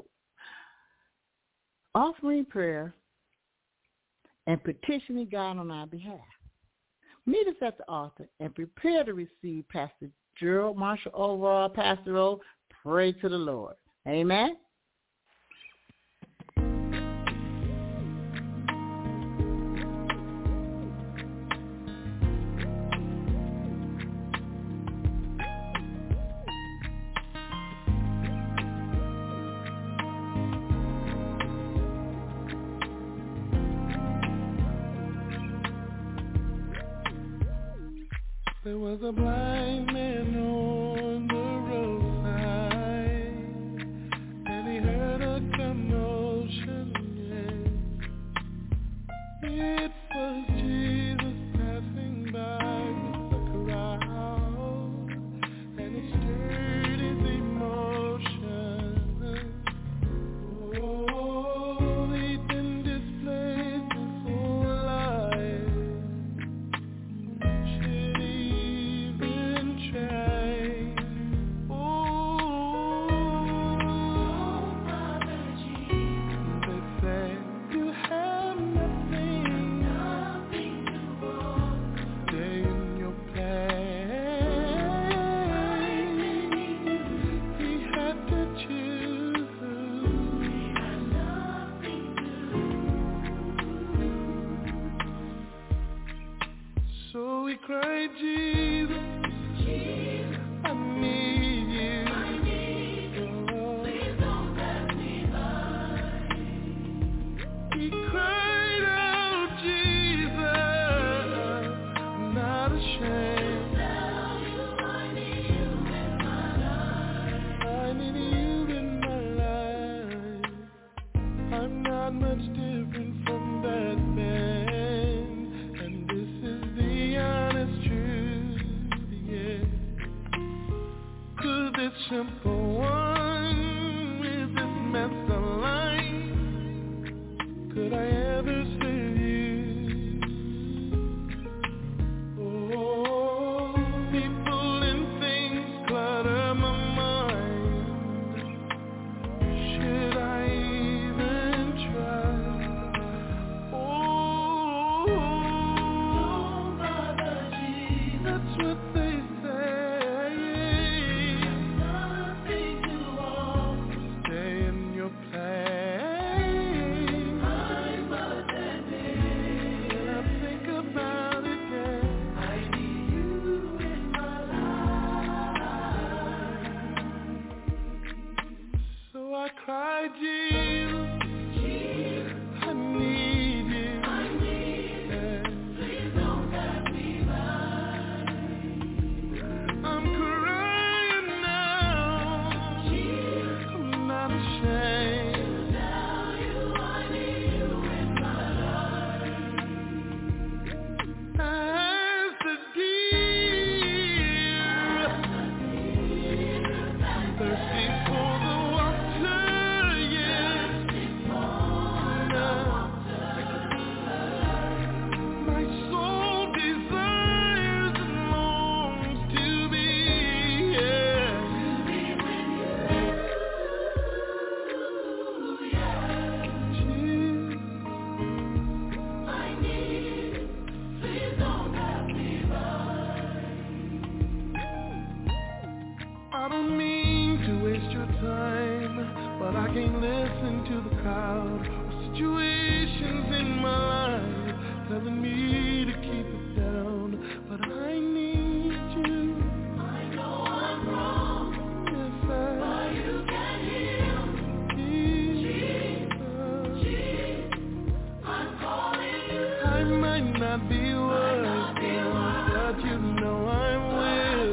offering prayer and petitioning God on our behalf. Meet us at the altar and prepare to receive Pastor Gerald Marshall Overall, Pastor O. Pray to the Lord. Amen. There was a blind man on the roadside, and he heard a commotion, yeah. It was Jesus passing by with the crowd, and it stirred his emotion. Oh, he'd been displaced his whole life. So we cried, Jesus, Jesus, I need you. I need you. Please don't pass me by. He cried out, Jesus, I'm not ashamed. Tell you I need you in my life. I need you in my life. I'm not much different from that man. This simple one with this mess of life, could I ever save you? Oh, people and things clutter my mind. Should I even try? Oh, don't bother, Jesus. That's what they say. I cried, Jesus, Jesus, I need you. I need you. Please don't pass me by. I'm crying now. Jesus, I'm not ashamed. To tell you I need you in my life. As the deer, thirsty for the I don't mean to waste your time, but I can't listen to the crowd or situations in my life telling me to keep it down. But I need you. I know I'm wrong, yes, but you can heal. Jesus, Jesus, I'm calling you. I might not be worth it, but you know I'm with.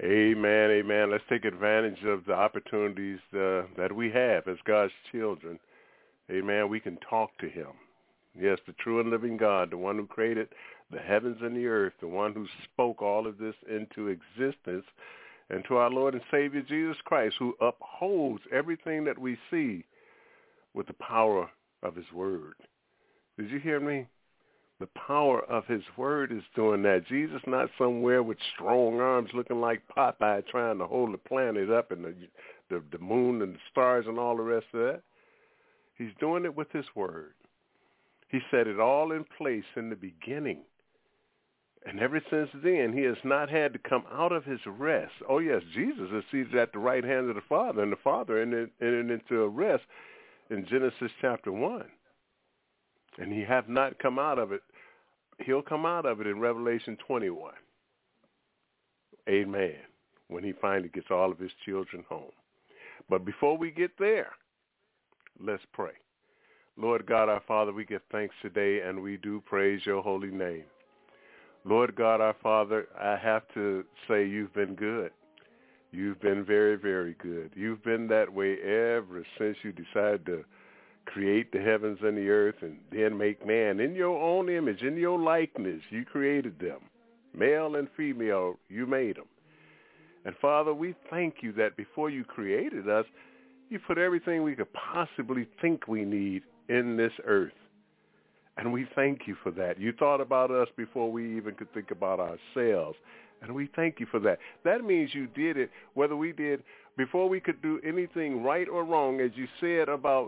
Amen, amen. Let's take advantage of the opportunities that we have as God's children. Amen. We can talk to him. Yes, the true and living God, the one who created the heavens and the earth, the one who spoke all of this into existence, and to our Lord and Savior Jesus Christ, who upholds everything that we see with the power of his word. Did you hear me? The power of his word is doing that. Jesus not somewhere with strong arms looking like Popeye trying to hold the planet up and the moon and the stars and all the rest of that. He's doing it with his word. He set it all in place in the beginning. And ever since then, he has not had to come out of his rest. Oh, yes, Jesus is seated at the right hand of the Father, and the Father entered into a rest in Genesis chapter 1. And he have not come out of it. He'll come out of it in Revelation 21. Amen. When he finally gets all of his children home. But before we get there, let's pray. Lord God, our Father, we give thanks today, and we do praise your holy name. Lord God, our Father, I have to say you've been good. You've been very, very good. You've been that way ever since you decided to create the heavens and the earth and then make man in your own image, in your likeness. You created them. Male and female, you made them. And Father, we thank you that before you created us, you put everything we could possibly think we need in this earth. And we thank you for that. You thought about us before we even could think about ourselves. And we thank you for that. That means you did it, whether we did, before we could do anything right or wrong, as you said about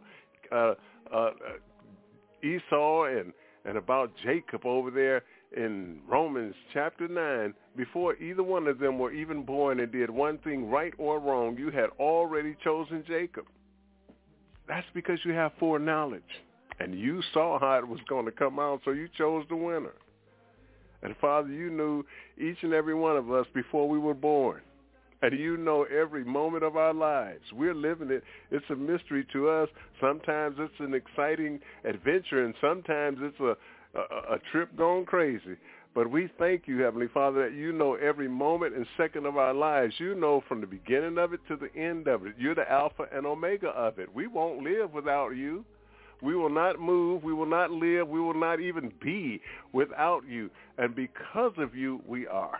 Esau and about Jacob over there in Romans chapter 9, before either one of them were even born and did one thing right or wrong, you had already chosen Jacob. That's because you have foreknowledge. And you saw how it was going to come out, so you chose the winner. And Father, you knew each and every one of us before we were born. And you know every moment of our lives. We're living it. It's a mystery to us. Sometimes it's an exciting adventure, and sometimes it's a trip gone crazy. But we thank you, Heavenly Father, that you know every moment and second of our lives. You know from the beginning of it to the end of it. You're the Alpha and Omega of it. We won't live without you. We will not move. We will not live. We will not even be without you. And because of you, we are.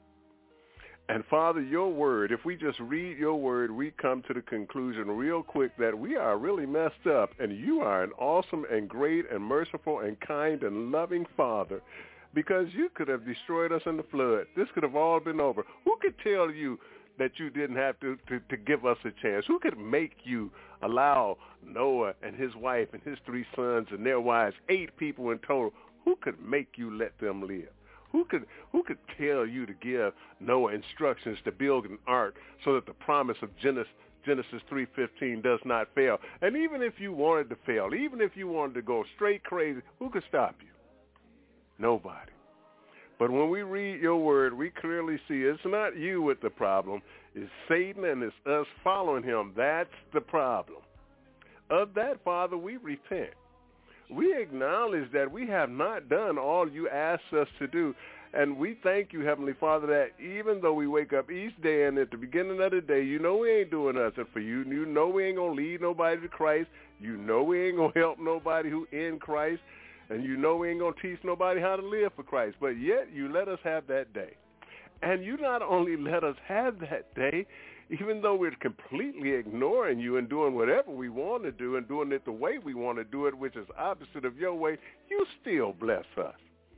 And Father, your word, if we just read your word, we come to the conclusion real quick that we are really messed up, and you are an awesome and great and merciful and kind and loving Father, because you could have destroyed us in the flood. This could have all been over. Who could tell you that you didn't have to give us a chance? Who could make you allow Noah and his wife and his 3 sons and their wives, 8 people in total, who could make you let them live? Who could tell you to give Noah instructions to build an ark so that the promise of Genesis 3:15 does not fail? And even if you wanted to fail, even if you wanted to go straight crazy, who could stop you? Nobody. But when we read your word, we clearly see it's not you with the problem. It's Satan, and it's us following him. That's the problem. Of that, Father, we repent. We acknowledge that we have not done all you asked us to do. And we thank you, Heavenly Father, that even though we wake up each day and at the beginning of the day, you know we ain't doing nothing for you. You know we ain't going to lead nobody to Christ. You know we ain't going to help nobody who in Christ. And you know we ain't going to teach nobody how to live for Christ. But yet you let us have that day. And you not only let us have that day, even though we're completely ignoring you and doing whatever we want to do and doing it the way we want to do it, which is opposite of your way, you still bless us.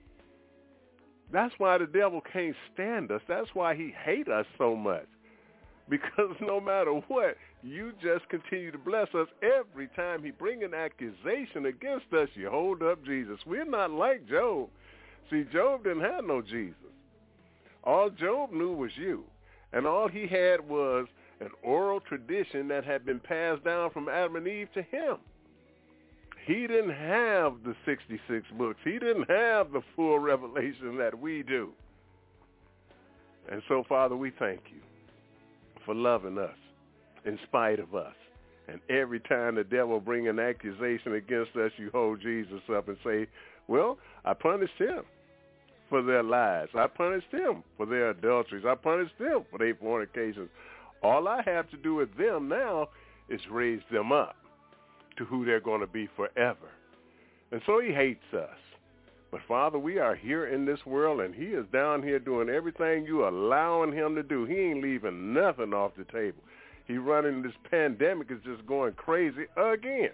That's why the devil can't stand us. That's why he hates us so much. Because no matter what, you just continue to bless us. Every time he brings an accusation against us, you hold up Jesus. We're not like Job. See, Job didn't have no Jesus. All Job knew was you. And all he had was an oral tradition that had been passed down from Adam and Eve to him. He didn't have the 66 books. He didn't have the full revelation that we do. And so, Father, we thank you for loving us in spite of us. And every time the devil brings an accusation against us, you hold Jesus up and say, well, I punished him for their lies. I punish them for their adulteries. I punish them for their fornications. All I have to do with them now is raise them up to who they're going to be forever. And so he hates us. But, Father, we are here in this world, and he is down here doing everything you allowing him to do. He ain't leaving nothing off the table. He running this pandemic is just going crazy again.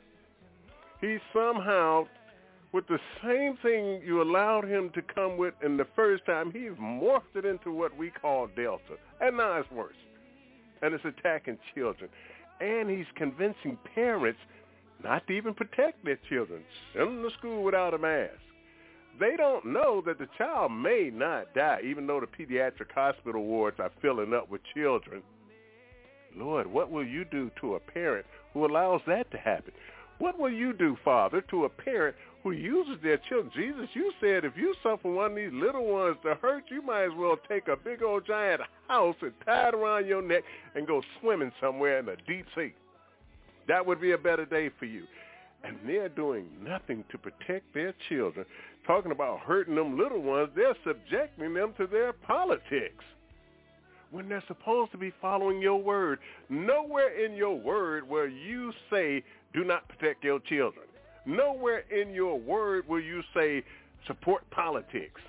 He somehow, with the same thing you allowed him to come with in the first time, he's morphed it into what we call Delta. And now it's worse. And it's attacking children. And he's convincing parents not to even protect their children. Send them to school without a mask. They don't know that the child may not die, even though the pediatric hospital wards are filling up with children. Lord, what will you do to a parent who allows that to happen? What will you do, Father, to a parent who uses their children? Jesus, you said if you suffer one of these little ones to hurt, you might as well take a big old giant house and tie it around your neck and go swimming somewhere in the deep sea. That would be a better day for you. And they're doing nothing to protect their children. Talking about hurting them little ones, they're subjecting them to their politics when they're supposed to be following your word. Nowhere in your word will you say, do not protect your children. Nowhere in your word will you say, support politics.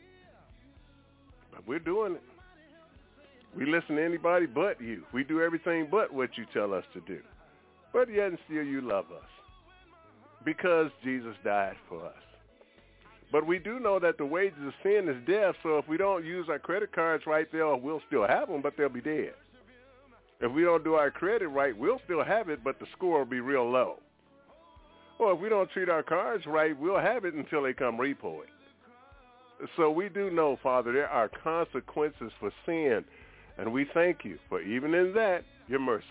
But we're doing it. We listen to anybody but you. We do everything but what you tell us to do. But yet and still you love us because Jesus died for us. But we do know that the wages of sin is death, so if we don't use our credit cards right there, we'll still have them, but they'll be dead. If we don't do our credit right, we'll still have it, but the score will be real low. Or if we don't treat our cards right, we'll have it until they come repo it. So we do know, Father, there are consequences for sin, and we thank you for even in that, you're merciful.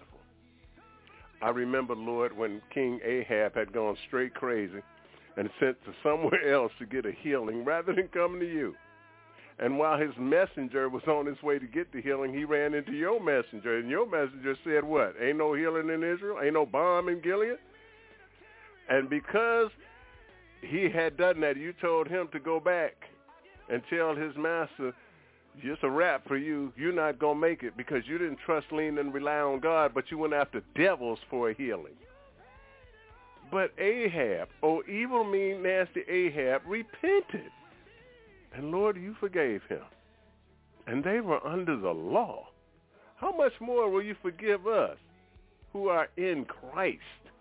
I remember, Lord, when King Ahab had gone straight crazy and sent to somewhere else to get a healing rather than coming to you. And while his messenger was on his way to get the healing, he ran into your messenger, and your messenger said what? Ain't no healing in Israel? Ain't no balm in Gilead? And because he had done that, you told him to go back and tell his master, it's a wrap for you. You're not going to make it because you didn't trust, lean, and rely on God, but you went after devils for a healing. But Ahab, evil, mean, nasty Ahab, repented. And, Lord, you forgave him. And they were under the law. How much more will you forgive us who are in Christ?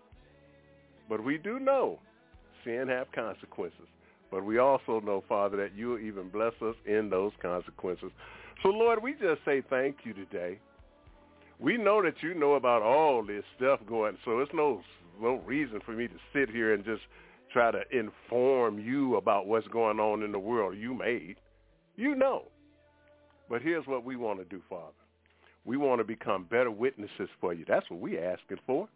But we do know sin have consequences. But we also know, Father, that you will even bless us in those consequences. So, Lord, we just say thank you today. We know that you know about all this stuff going, so it's no reason for me to sit here and just try to inform you about what's going on in the world you made. You know. But here's what we want to do, Father. We want to become better witnesses for you. That's what we're asking for.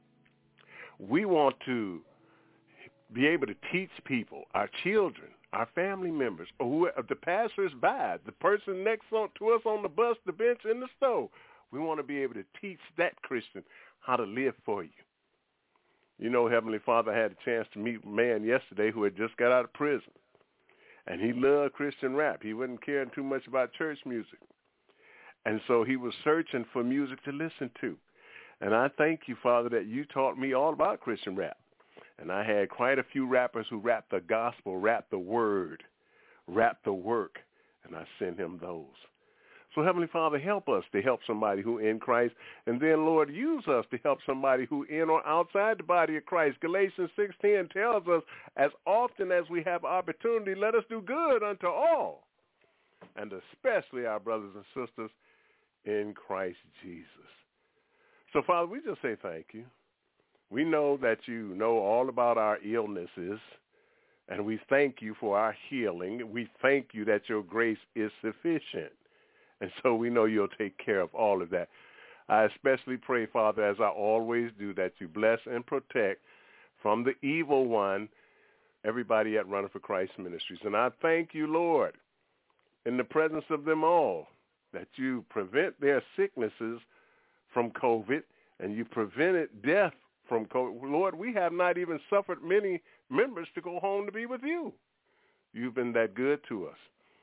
We want to be able to teach people, our children, our family members, or the passers-by, the person next to us on the bus, the bench, in the store. We want to be able to teach that Christian how to live for you. You know, Heavenly Father, I had a chance to meet a man yesterday who had just got out of prison. And he loved Christian rap. He wasn't caring too much about church music. And so he was searching for music to listen to. And I thank you, Father, that you taught me all about Christian rap. And I had quite a few rappers who rap the gospel, rap the word, rap the work. And I sent him those. So, Heavenly Father, help us to help somebody who in Christ. And then, Lord, use us to help somebody who in or outside the body of Christ. Galatians 6:10 tells us, as often as we have opportunity, let us do good unto all, and especially our brothers and sisters in Christ Jesus. So, Father, we just say thank you. We know that you know all about our illnesses, and we thank you for our healing. We thank you that your grace is sufficient. And so we know you'll take care of all of that. I especially pray, Father, as I always do, that you bless and protect from the evil one everybody at Running for Christ Ministries. And I thank you, Lord, in the presence of them all, that you prevent their sicknesses from COVID and you prevented death from COVID. Lord, we have not even suffered many members to go home to be with you. You've been that good to us.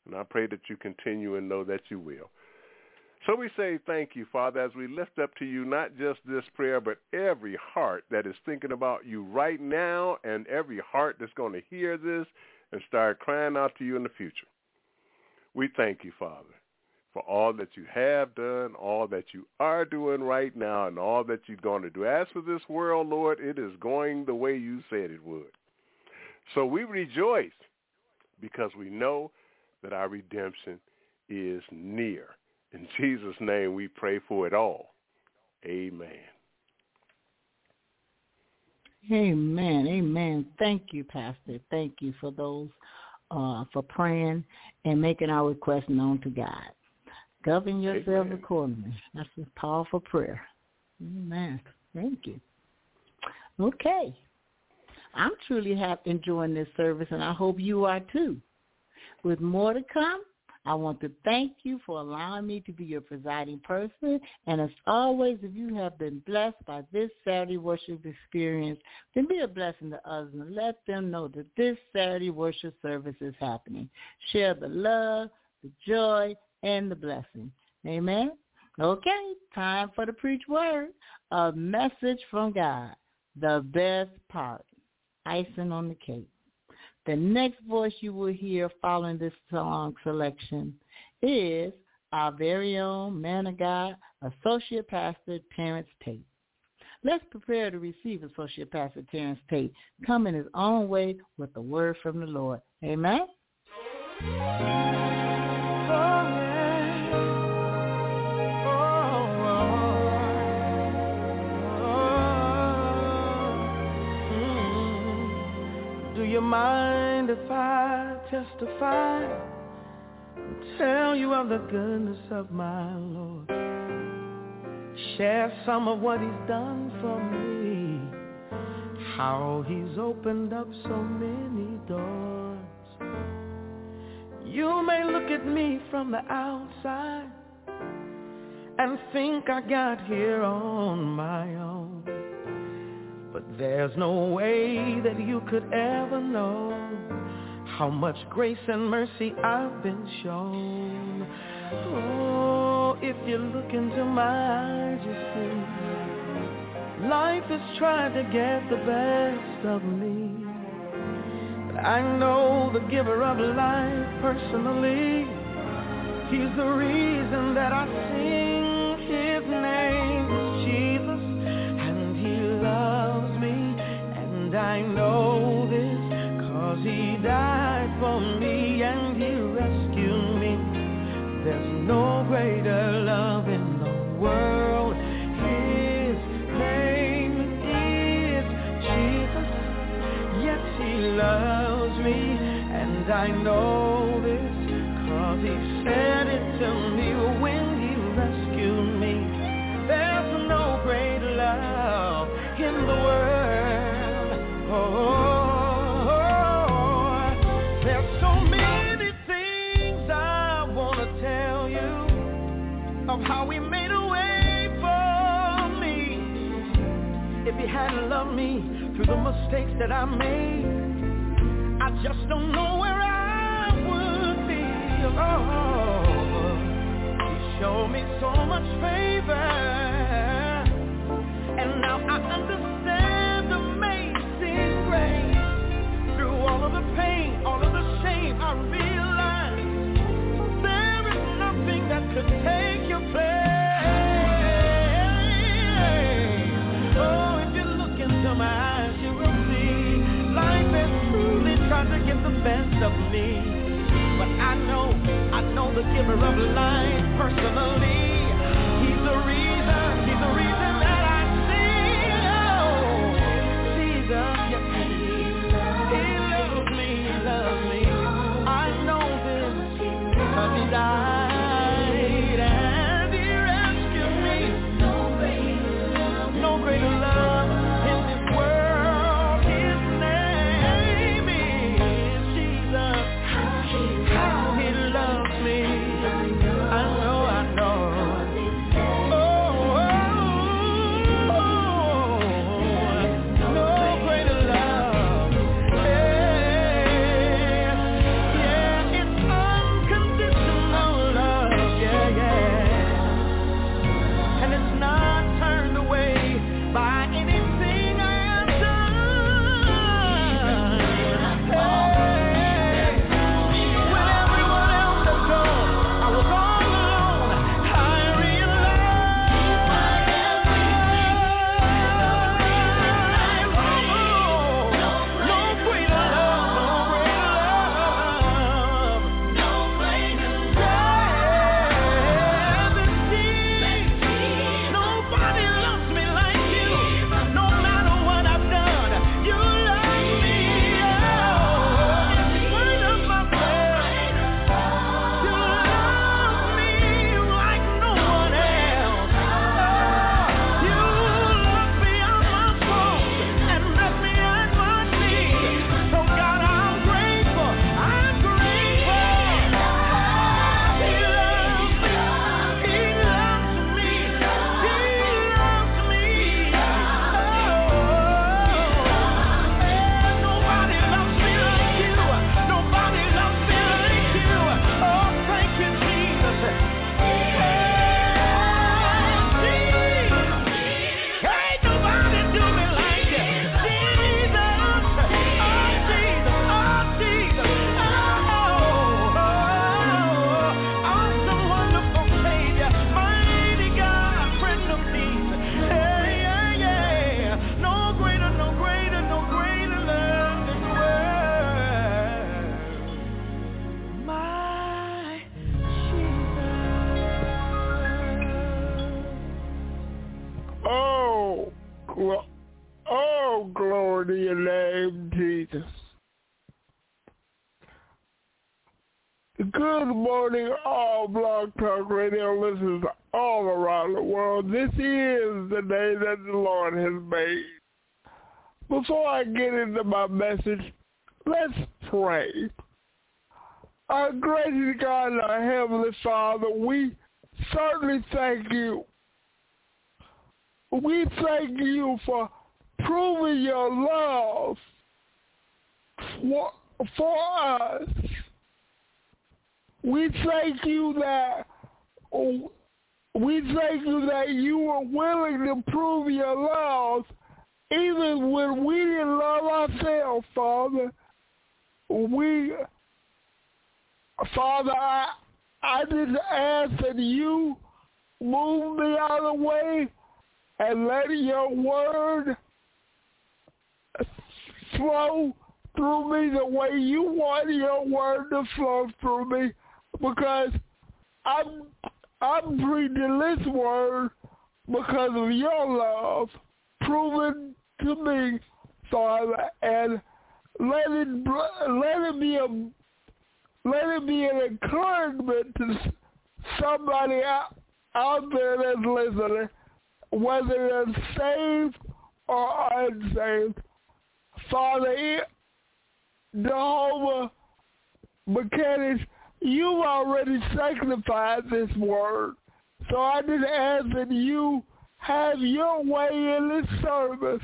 And I pray that you continue and know that you will. So we say thank you, Father, as we lift up to you not just this prayer, but every heart that is thinking about you right now and every heart that's going to hear this and start crying out to you in the future. We thank you, Father, for all that you have done, all that you are doing right now, and all that you're going to do. As for this world, Lord, it is going the way you said it would. So we rejoice because we know that our redemption is near. In Jesus' name we pray for it all. Amen. Amen. Amen. Thank you, Pastor. Thank you for those, for praying and making our request known to God. Govern yourselves accordingly. That's a powerful prayer. Amen. Thank you. Okay. I'm truly enjoying this service, and I hope you are too. With more to come, I want to thank you for allowing me to be your presiding person. And as always, if you have been blessed by this Saturday worship experience, then be a blessing to others and let them know that this Saturday worship service is happening. Share the love, the joy, and the blessing. Amen? Okay, time for the preach word. A message from God, the best part, icing on the cake. The next voice you will hear following this song selection is our very own man of God, Associate Pastor Terrence Tate. Let's prepare to receive Associate Pastor Terrence Tate, come in his own way with the word from the Lord. Amen? Do you mind if I testify and tell you of the goodness of my Lord? Share some of what he's done for me, how he's opened up so many doors. You may look at me from the outside and think I got here on my own, but there's no way that you could ever know how much grace and mercy I've been shown. Oh, if you look into my eyes, you see, life has tried to get the best of me. But I know the giver of life personally. He's the reason that I sing. His name is Jesus, and he loves me. And I know this 'cause he died for me and he rescued me. There's no greater love in the world. His name is Jesus. Yes, he loves me, and I know this 'cause he said it to me when he rescued me. There's no greater love in the world. Oh, there's so many things I want to tell you of how he made a way for me. If he hadn't loved me through the mistakes that I made, I just don't know where I would be. Oh, he showed me so much favor, and now I understand amazing grace. Through all of the pain, all of the shame, I realized there is nothing that could take your place. Oh, if you look into my eyes, you will see life has truly tried to get the best of me. But I know the giver of life personally. He's the glory to your name, Jesus. Good morning, all Blog Talk Radio listeners all around the world. This is the day that the Lord has made. Before I get into my message, let's pray. Our gracious God and our Heavenly Father, we certainly thank you. We thank you for proving your love for us. We thank you that you were willing to prove your love even when we didn't love ourselves, Father. Father, I just ask that you move me out of the way and let your word flow through me the way you want your word to flow through me, because I'm reading this word because of your love proven to me, Father, and let it be an encouragement to somebody out there that's listening, whether they're saved or unsaved. Father, Jehovah Mechanics, you've already sanctified this word. So I just ask that you have your way in this service.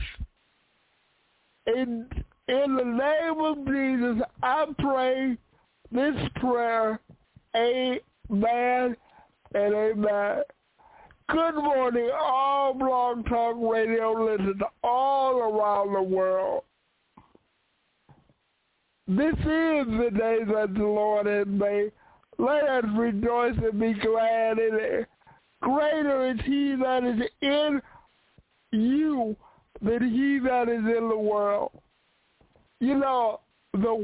In the name of Jesus, I pray this prayer. Amen and amen. Good morning, all Blog Talk Radio listeners all around the world. This is the day that the Lord has made. Let us rejoice and be glad in it. Greater is he that is in you than he that is in the world. You know, the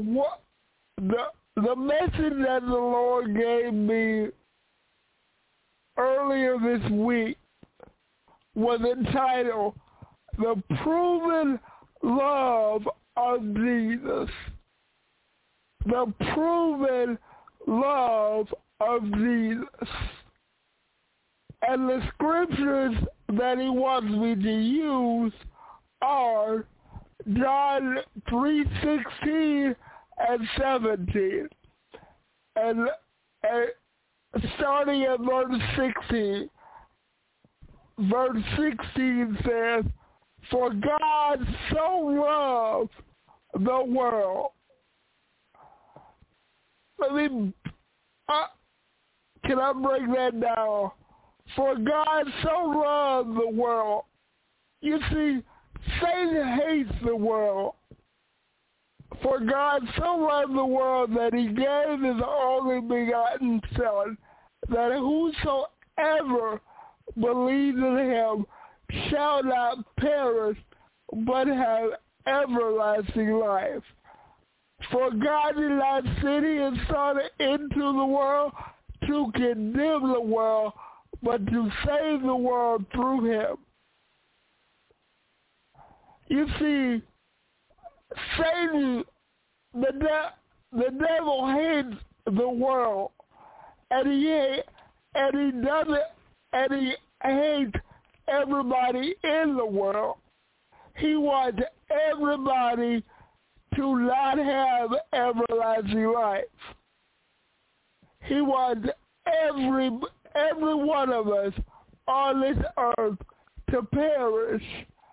message that the Lord gave me earlier this week was entitled The Proven Love of Jesus. The proven love of Jesus. And the scriptures that he wants me to use are John 3:16 and 17. And starting at verse 16. Verse 16 says, "For God so loved the world." Can I break that down? For God so loved the world. You see, Satan hates the world. For God so loved the world that he gave his only begotten Son, that whosoever believes in him shall not perish, but have everlasting life. For God did not send his Son into the world to condemn the world, but to save the world through him. You see, Satan, the devil hates the world, and he hates everybody in the world. He wants everybody to not have everlasting life. He wants every one of us on this earth to perish.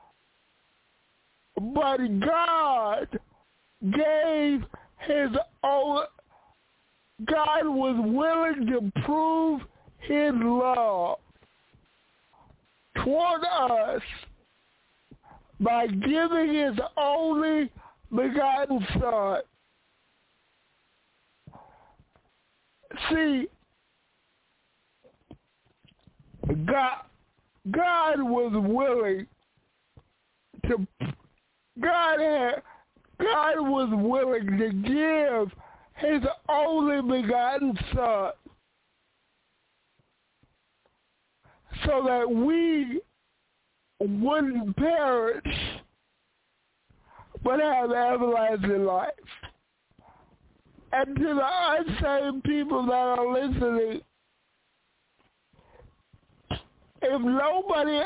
But God gave his own, God was willing to prove his love toward us by giving his only begotten Son. See, God was willing to. God was willing to give his only begotten Son so that we wouldn't perish, but have everlasting life. And to the unsaved people that are listening, if nobody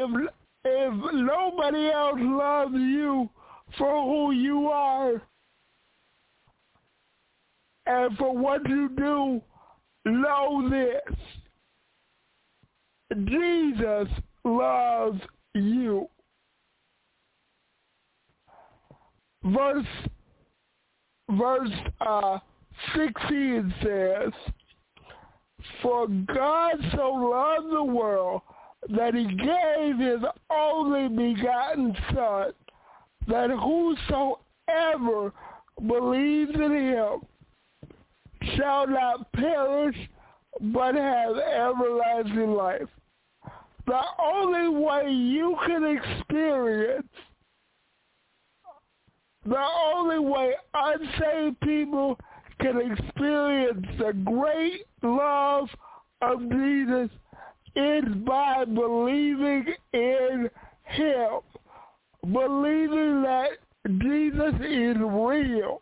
else loves you for who you are and for what you do, know this: Jesus loves you. Verse 16 says, "For God so loved the world that he gave his only begotten Son, that whosoever believes in him shall not perish, but have everlasting life." The only way you can experience, the only way unsaved people can experience the great love of Jesus is by believing in him, believing that Jesus is real.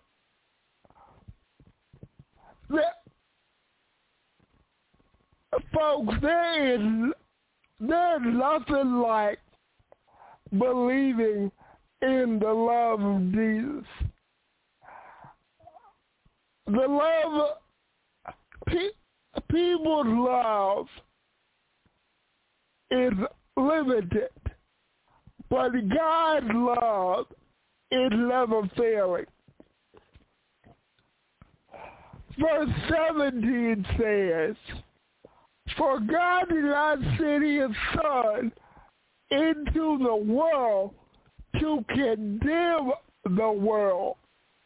Folks, there's nothing like believing in the love of Jesus. The love, people's love is limited, but God's love is never failing. Verse 17 says, "For God did not send his Son into the world to condemn the world."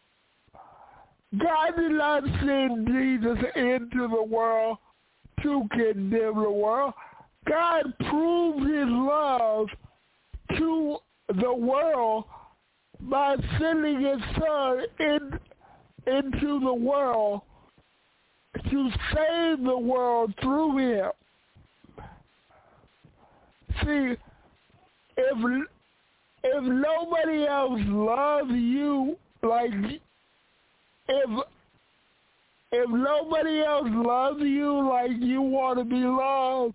God did not send Jesus into the world to condemn the world. God proved his love to the world by sending his Son into the world to save the world through him. See, if nobody else loves you like, if nobody else loves you like you want to be loved,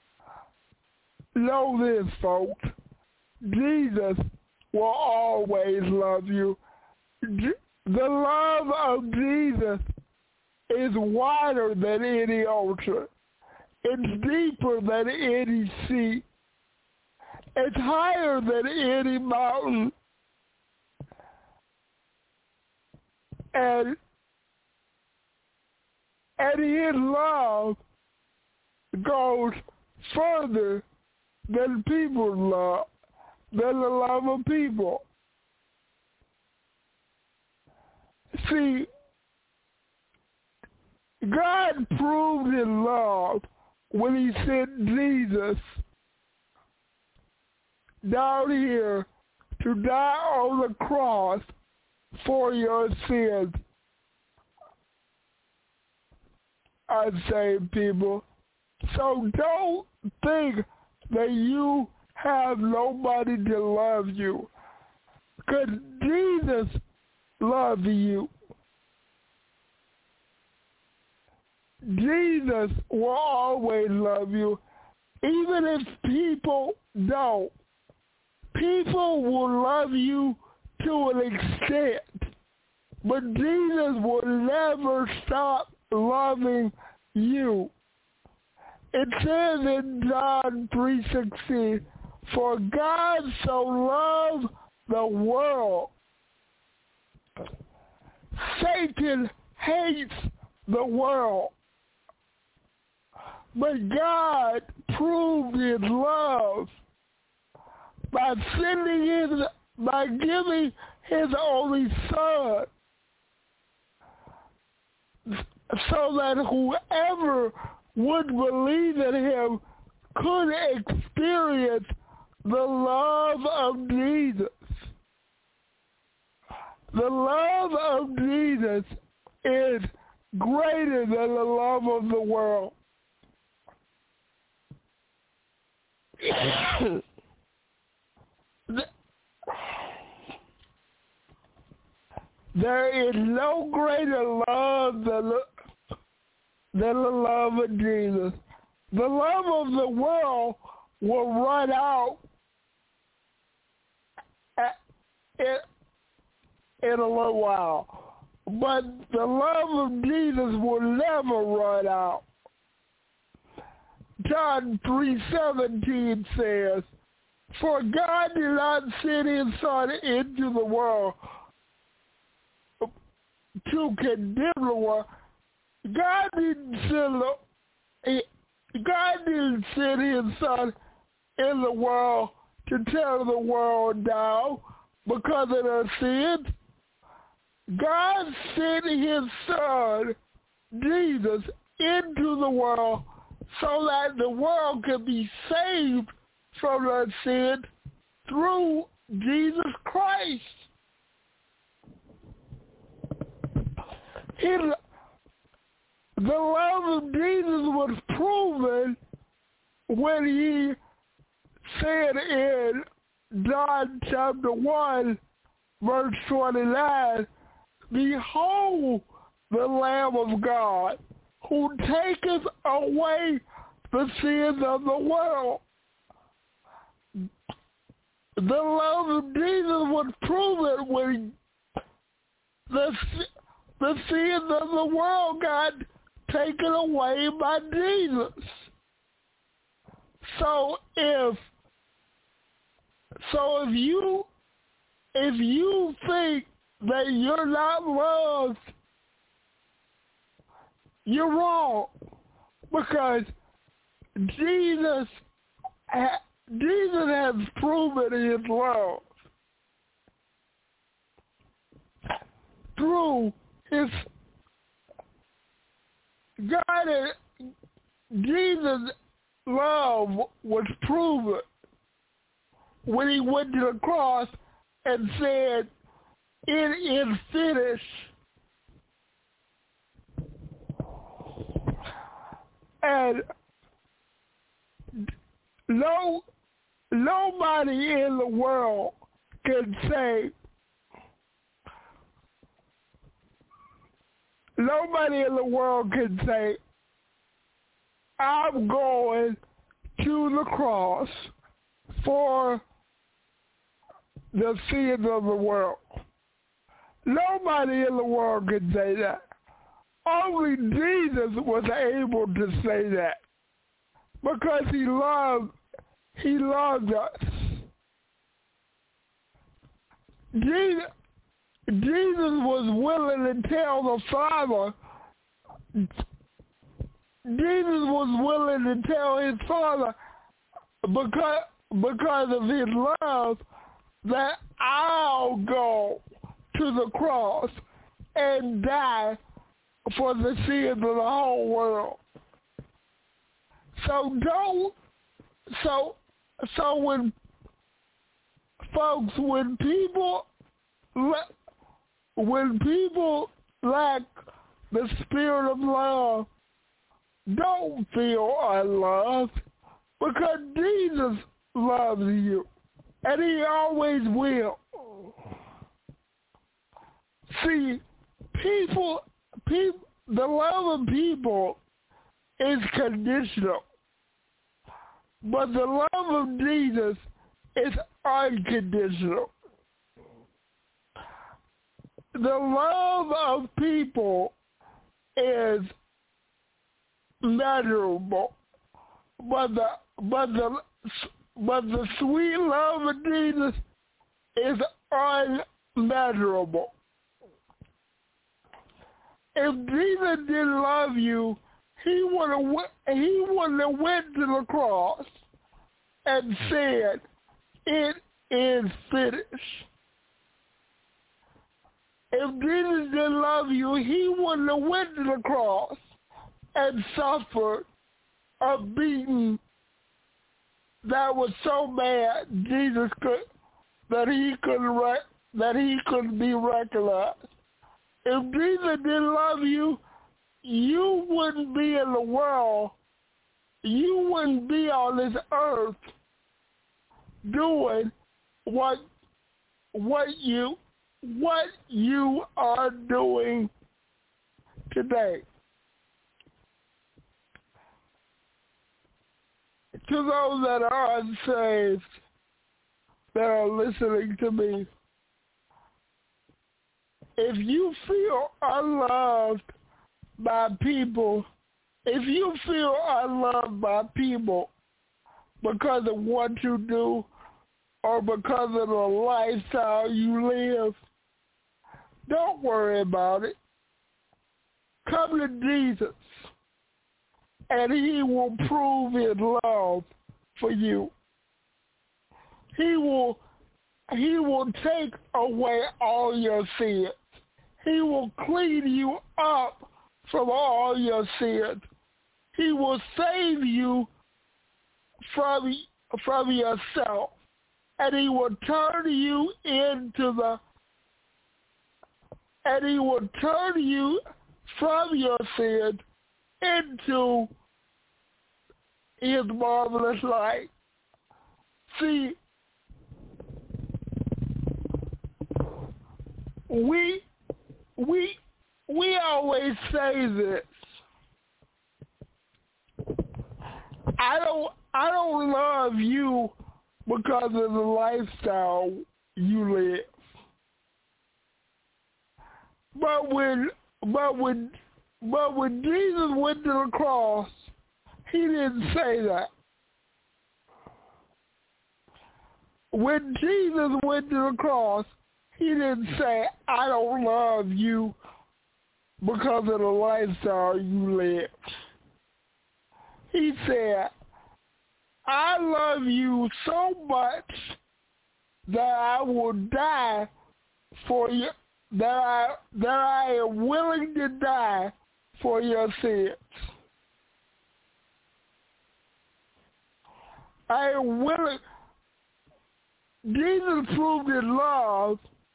know this, folks: Jesus will always love you. The love of Jesus is wider than any ocean. It's deeper than any sea. It's higher than any mountain. And his love goes further than people's love, than the love of people. See, God proved his love when he sent Jesus down here to die on the cross for your sins. Unsaved people. So don't think that you have nobody to love you, because Jesus loves you. Jesus will always love you, even if people don't. People will love you to an extent, but Jesus will never stop loving you. It says in John 3:16, "For God so loved the world." Satan hates the world, but God proved his love by giving his only Son, so that whoever would believe in him could experience the love of Jesus. The love of Jesus is greater than the love of the world. There is no greater love than the love of Jesus. The love of the world will run out in a little while, but the love of Jesus will never run out. John 3:17 says, "For God did not send his Son into the world to condemn the world." God didn't send his Son in the world to tear the world down because of their sins. God sent his Son, Jesus, into the world so that the world could be saved from their sin through Jesus Christ. The love of Jesus was proven when he said in John chapter 1, verse 29, "Behold the Lamb of God, who taketh away the sins of the world." The love of Jesus was proven when the sins of the world got taken away by Jesus. So if you think that you're not loved, you're wrong, because Jesus has proven his love through his God. Jesus' love was proven when he went to the cross and said, "It is finished." And nobody in the world can say, "I'm going to the cross for the sins of the world." Nobody in the world can say that. Only Jesus was able to say that because he loved us. Jesus was willing to tell the Father. Jesus was willing to tell his Father because of his love that I'll go to the cross and die for the sins of the whole world. So when people lack the spirit of love, don't feel unloved, because Jesus loves you, and he always will. See, the love of people is conditional, but the love of Jesus is unconditional. The love of people is measurable, but the sweet love of Jesus is unmeasurable. If Jesus didn't love you, he wouldn't have went to the cross and said, "It is finished." If Jesus didn't love you, he wouldn't have went to the cross and suffered a beating that was so bad that he couldn't be recognized. If Jesus didn't love you, you wouldn't be in the world. You wouldn't be on this earth doing what you what you are doing today. To those that are unsaved, that are listening to me, if you feel unloved by people, if you feel unloved by people because of what you do or because of the lifestyle you live, don't worry about it. Come to Jesus, and he will prove his love for you. He will take away all your sins. He will clean you up from all your sins. He will save you from yourself, and he will turn you from your sins into his marvelous light. See, we always say this. I don't love you because of the lifestyle you live. But when Jesus went to the cross, he didn't say that. When Jesus went to the cross, he didn't say, I don't love you because of the lifestyle you live. He said, I love you so much that I will die for you, that I am willing to die for your sins. I am willing. Jesus proved his love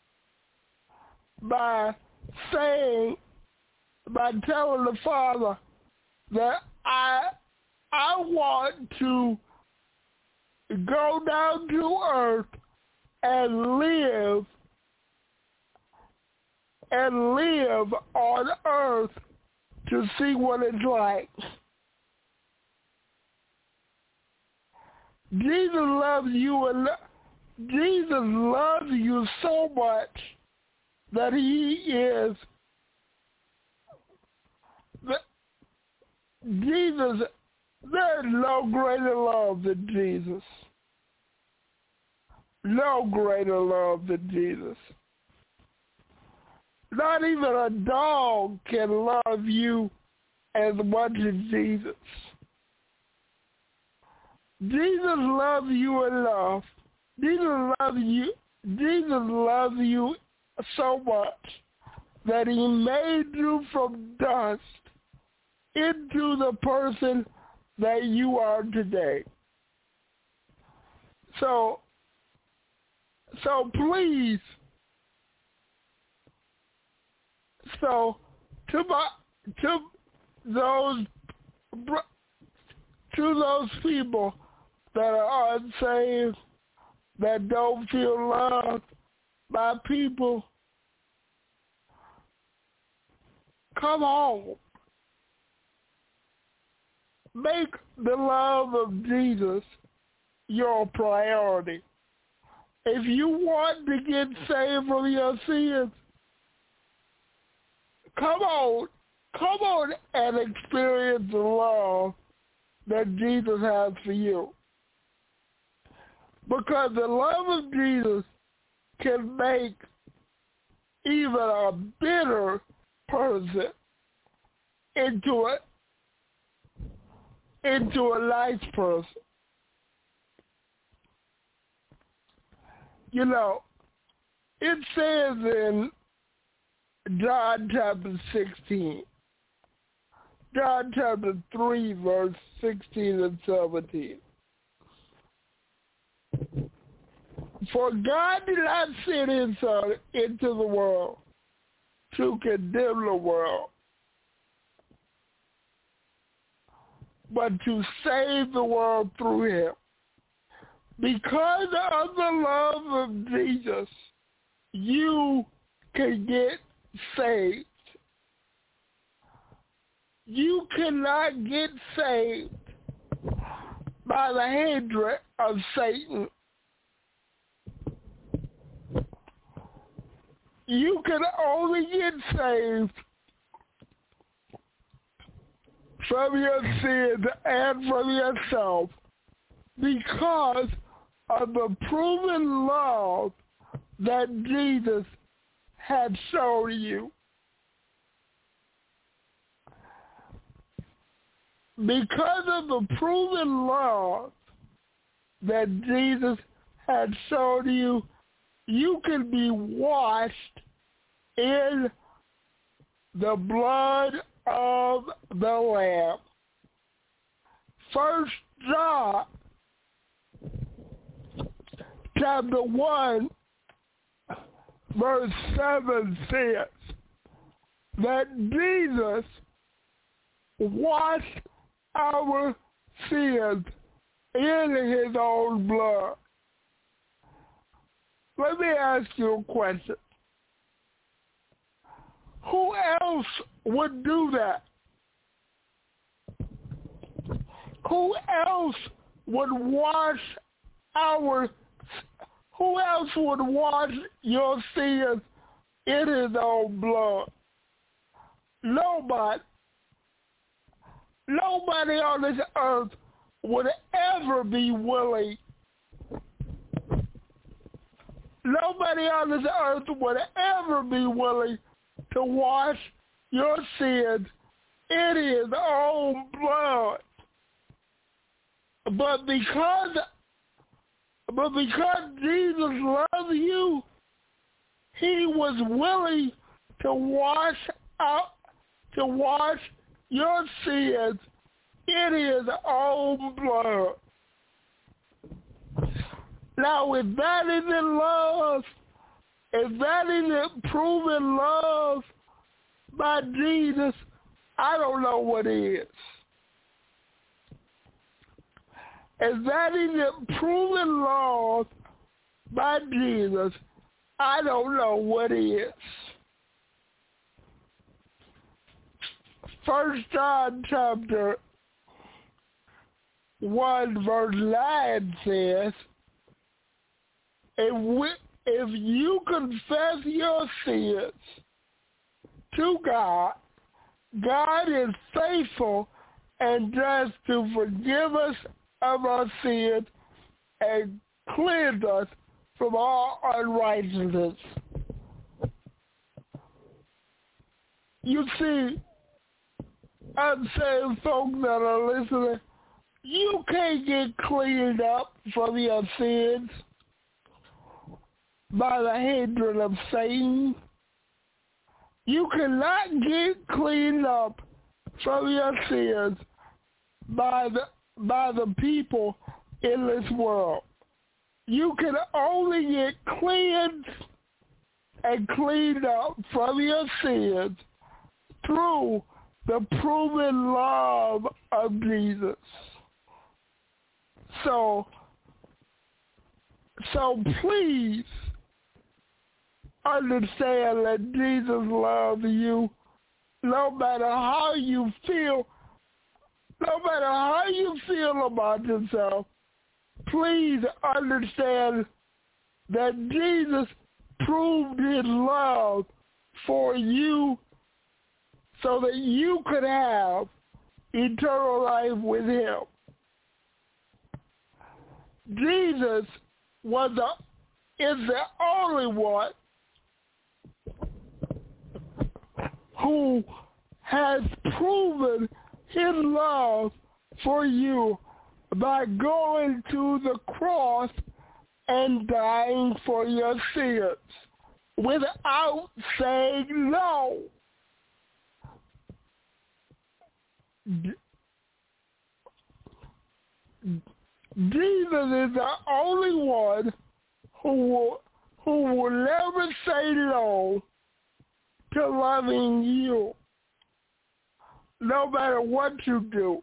by telling the Father that I want to go down to earth and live on earth to see what it's like. Jesus loves you so much that there's no greater love than Jesus. No greater love than Jesus. Not even a dog can love you as much as Jesus. Jesus loves you enough. Jesus loves you so much that he made you from dust into the person that you are today. So please, to those people that are unsaved, that don't feel loved by people, come home. Make the love of Jesus your priority. If you want to get saved from your sins, come on and experience the love that Jesus has for you. Because the love of Jesus can make even a bitter person into a nice person. You know, it says in John chapter 16, John chapter 3, verse 16 and 17. For God did not send his Son into the world to condemn the world, but to save the world through him. Because of the love of Jesus, you can get saved. You cannot get saved by the hindrance of Satan. You can only get saved from your sins and from yourself because of the proven love that Jesus had shown you. Because of the proven love that Jesus had shown you, you can be washed in the blood of the Lamb. 1 John chapter 1 verse 7 says that Jesus washed our sins in his own blood. Let me ask you a question. Who else would do that? Who else would wash your sins in his own blood? Nobody. Nobody on this earth would ever be willing. Nobody on this earth would ever be willing to wash your sins in his own blood. But because Jesus loves you, he was willing to wash your sins in his own blood. Now, if that isn't love, if that isn't proven love by Jesus, I don't know what is. If that isn't proven love by Jesus, I don't know what is. 1 John chapter 1 verse 9 says, if you confess your sins to God, God is faithful and just to forgive us of our sins and cleanse us from all unrighteousness. You see, unsaved folk that are listening, you can't get cleaned up from your sins by the hindrance of Satan. You cannot get cleaned up from your sins by the people in this world. You can only get cleansed and cleaned up from your sins through the proven love of Jesus. So please understand that Jesus loves you no matter how you feel. No matter how you feel about yourself, please understand that Jesus proved his love for you so that you could have eternal life with him. Jesus is the only one who has proven his love for you by going to the cross and dying for your sins without saying no. Jesus is the only one who will never say no to loving you, no matter what you do.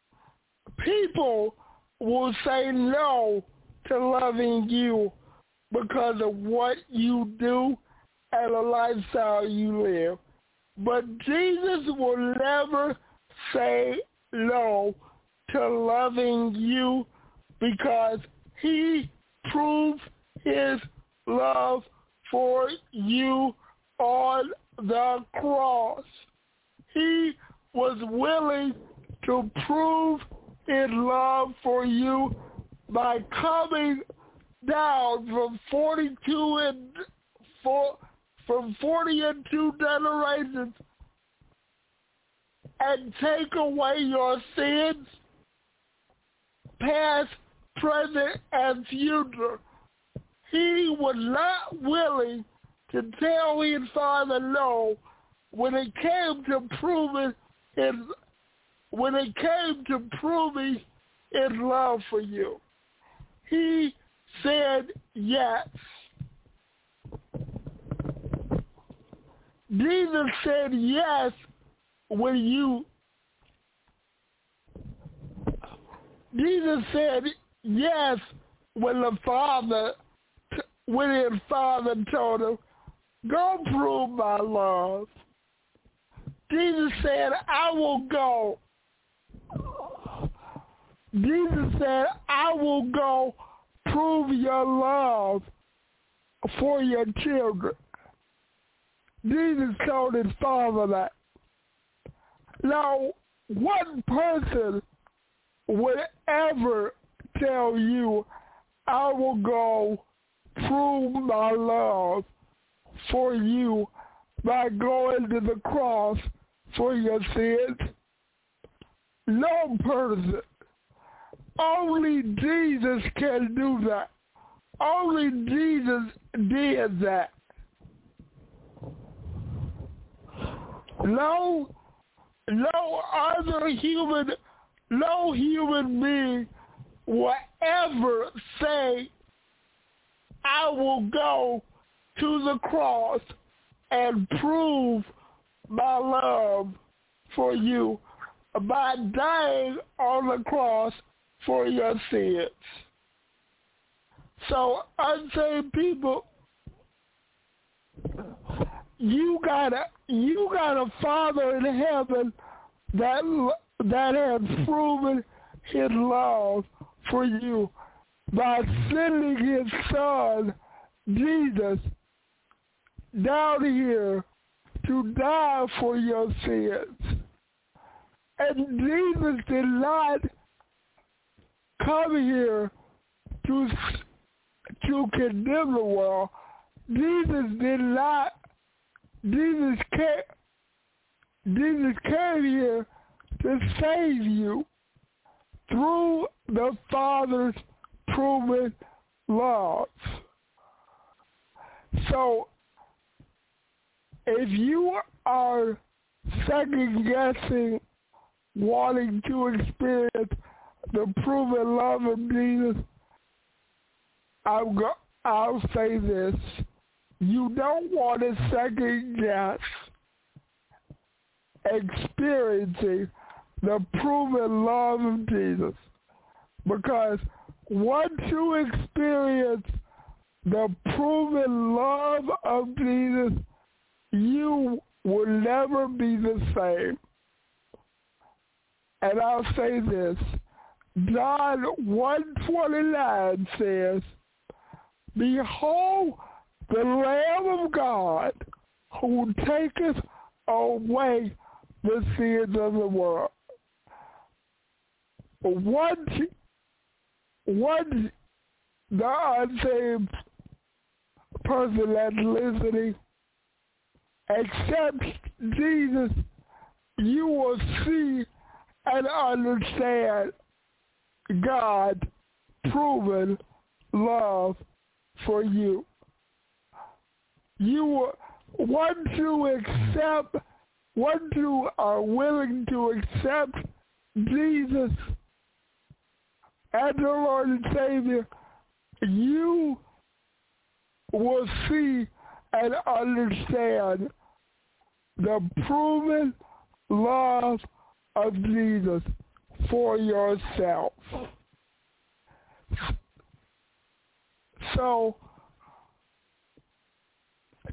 People will say no to loving you because of what you do and the lifestyle you live. But Jesus will never say no to loving you because he proved his love for you on the cross. He was willing to prove his love for you by coming down from 40 and 2 generations and take away your sins, past, present, and future. He was not willing to tell his Father no when it came to proving his love for you. He said yes. Jesus said yes when his Father told him, go prove my love. Jesus said, I will go. Jesus said, I will go prove your love for your children. Jesus told his Father that. Now, one person would ever tell you, I will go prove my love for you by going to the cross for your sins? No person. Only Jesus can do that. Only Jesus did that. No human being will ever say, I will go to the cross and prove my love for you by dying on the cross for your sins. So, unsaved people, you got a Father in heaven that has proven his love for you by sending his Son, Jesus, down here to die for your sins. And Jesus did not come here to condemn the world. Jesus came here to save you through the Father's proven love. So, if you are second-guessing wanting to experience the proven love of Jesus, I'll say this. You don't want to second-guess experiencing the proven love of Jesus. Because once you experience the proven love of Jesus, you will never be the same. And I'll say this. John 1:29 says, behold the Lamb of God who taketh away the sins of the world. Once the unsaved person that's listening accepts Jesus, you will see and understand God's proven love for you. Once you are willing to accept Jesus as your Lord and Savior, you will see and understand the proven love of Jesus for yourself. So,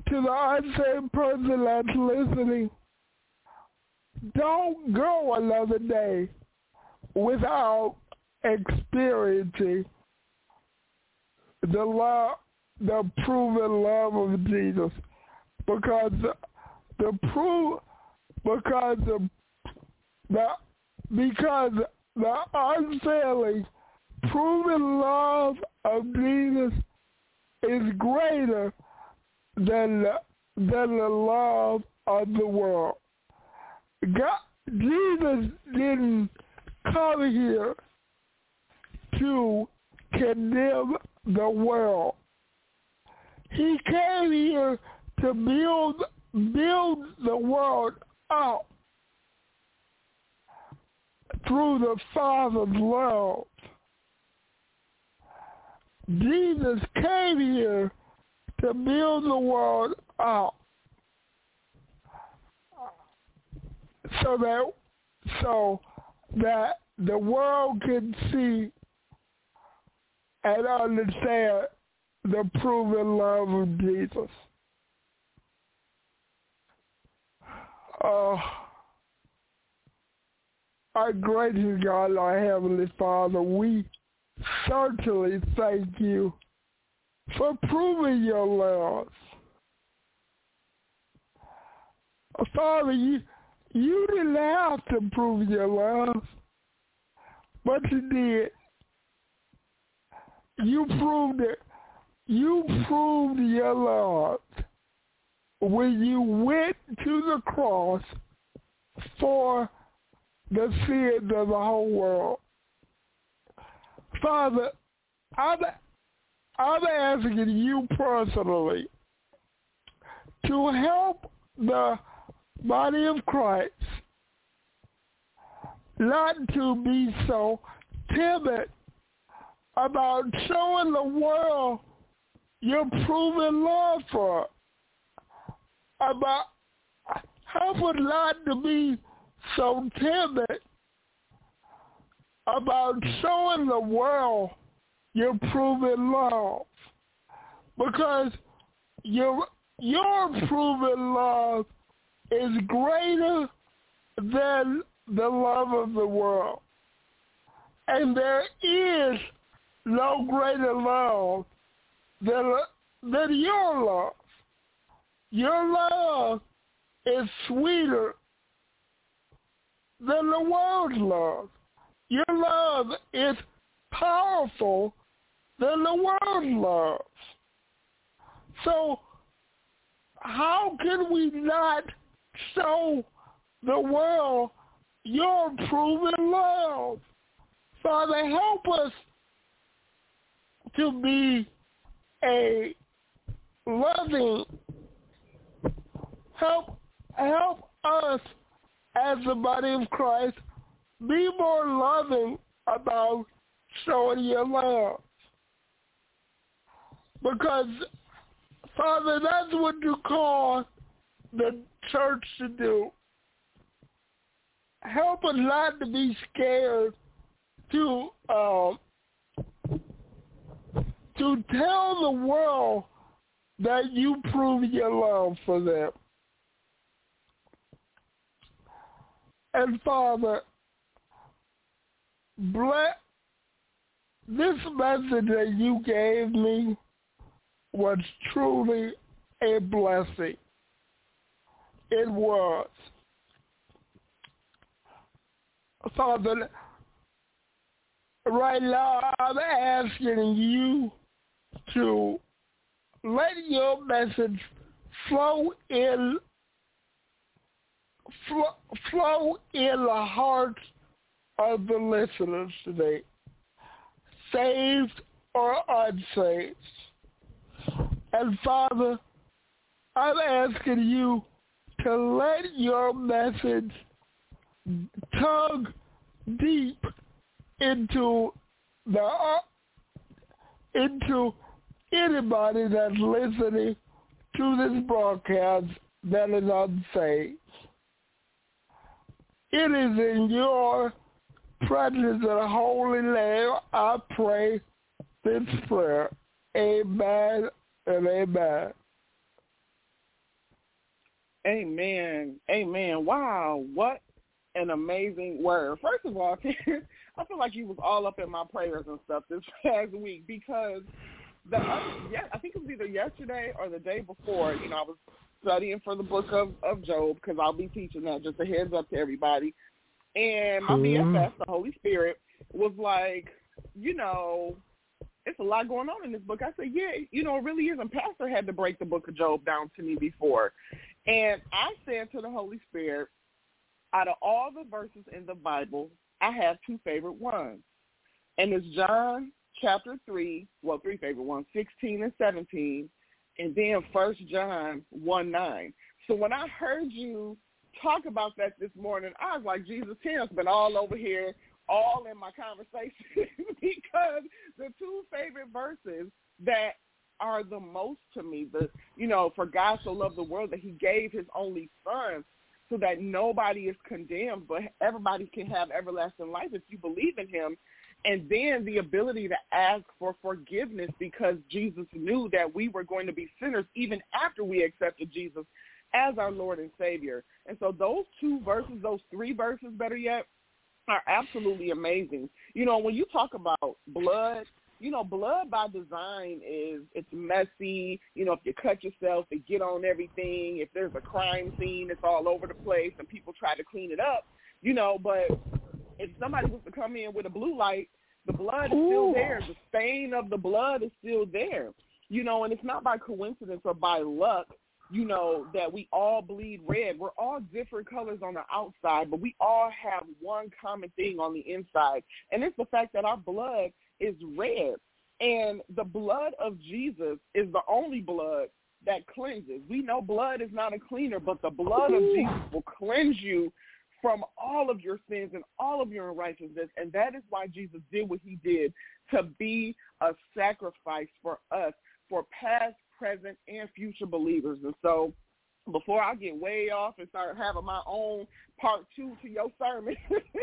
to the unsaved person that's listening, don't go another day without experiencing the proven love of Jesus, because the unfailing proven love of Jesus is greater than the love of the world. Jesus didn't come here to condemn the world. He came here to build the world up through the Father's love. Jesus came here to build the world up so that the world can see and understand the proven love of Jesus. Our gracious God, our Heavenly Father, we certainly thank you for proving your love. Father, you didn't have to prove your love, but you did. You proved it. You proved your love when you went to the cross for the sins of the whole world. Father, I'm asking you personally to help the body of Christ not to be so timid about showing the world your proven love for it. About help us not to be so timid about showing the world your proven love, because your proven love is greater than the love of the world. And there is no greater love than your love. Your love is sweeter than the world's love. Your love is powerful than the world's love. So how can we not show the world your proven love? Father, help us to be a loving, help us as the body of Christ be more loving about showing your love. Because, Father, that's what you call the church to do. Help us not to be scared to tell the world that you prove your love for them. And Father, this message that you gave me was truly a blessing. It was. Father, right now I'm asking you to let your message flow in the hearts of the listeners today, saved or unsaved. And Father, I'm asking you to let your message tug deep into anybody that's listening to this broadcast that is unsaved. It is in your precious and holy name I pray this prayer. Amen and amen. Amen. Amen. Wow, what an amazing word. First of all, I feel like you was all up in my prayers and stuff this past week because I think it was either yesterday or the day before, I was studying for the book of Job because I'll be teaching that, just a heads up to everybody. And my BFF, the Holy Spirit, was like, it's a lot going on in this book. I said, yeah, it really is. And Pastor had to break the book of Job down to me before. And I said to the Holy Spirit, out of all the verses in the Bible, I have two favorite ones. And it's John chapter 3, well, three favorite ones, 16 and 17, and then 1 John 1:9. So when I heard you talk about that this morning, I was like, Jesus, Tim's been all over here, all in my conversation because the two favorite verses that are the most to me, for God so loved the world that he gave his only son so that nobody is condemned, but everybody can have everlasting life if you believe in him. And then the ability to ask for forgiveness because Jesus knew that we were going to be sinners even after we accepted Jesus as our Lord and Savior. And so those two verses, those three verses, better yet, are absolutely amazing. When you talk about blood, blood by design it's messy. If you cut yourself, they get on everything. If there's a crime scene, it's all over the place, and people try to clean it up, but if somebody was to come in with a blue light, the blood is still there. The stain of the blood is still there, and it's not by coincidence or by luck, that we all bleed red. We're all different colors on the outside, but we all have one common thing on the inside, and it's the fact that our blood is red. And the blood of Jesus is the only blood that cleanses. We know blood is not a cleaner, but the blood of Jesus will cleanse you from all of your sins and all of your unrighteousness. And that is why Jesus did what he did, to be a sacrifice for us, for past, present, and future believers. And so before I get way off and start having my own part two to your sermon,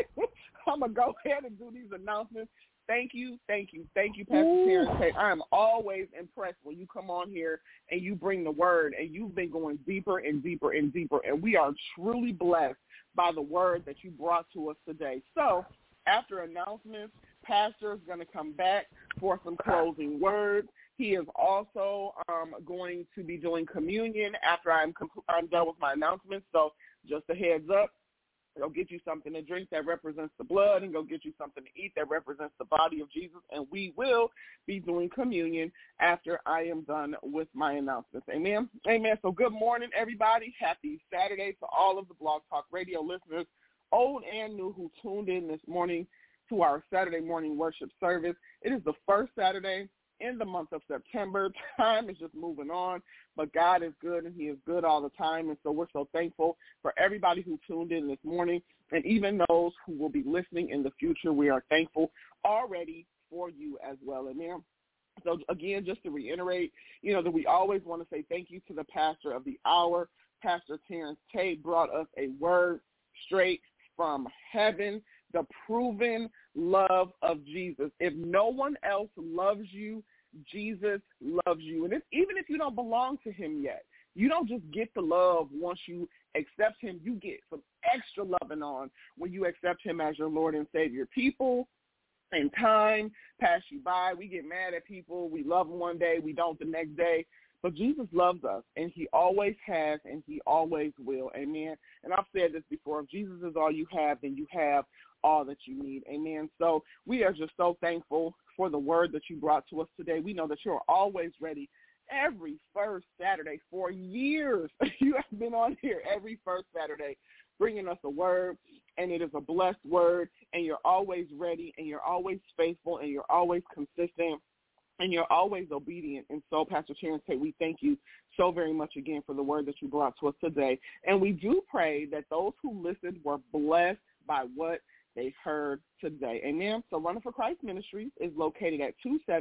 I'm going to go ahead and do these announcements. Thank you, Pastor Terrence. I am always impressed when you come on here and you bring the word, and you've been going deeper and deeper and deeper, and we are truly blessed by the word that you brought to us today. So after announcements, Pastor is going to come back for some closing words. He is also going to be doing communion after I'm done with my announcements. So just a heads up. Go get you something to drink that represents the blood, and go get you something to eat that represents the body of Jesus. And we will be doing communion after I am done with my announcements. Amen? Amen. So good morning, everybody. Happy Saturday to all of the Blog Talk Radio listeners, old and new, who tuned in this morning to our Saturday morning worship service. It is the first Saturday in the month of September. Time is just moving on, but God is good, and he is good all the time. And so we're so thankful for everybody who tuned in this morning, and even those who will be listening in the future. We are thankful already for you as well. Amen. So again, just to reiterate, that we always want to say thank you to the pastor of the hour. Pastor Terrence Tate brought us a word straight from heaven, the proven love of Jesus. If no one else loves you, Jesus loves you. And even if you don't belong to him yet, you don't just get the love once you accept him. You get some extra loving on when you accept him as your Lord and Savior. People and time pass you by. We get mad at people. We love them one day. We don't the next day. But Jesus loves us, and he always has, and he always will. Amen. And I've said this before. If Jesus is all you have, then you have all that you need. Amen. So we are just so thankful for the word that you brought to us today. We know that you're always ready every first Saturday for years. You have been on here every first Saturday bringing us a word, and it is a blessed word, and you're always ready, and you're always faithful, and you're always consistent, and you're always obedient. And so, Pastor Terrence, we thank you so very much again for the word that you brought to us today. And we do pray that those who listened were blessed by what they heard today. Amen. So Running for Christ Ministries is located at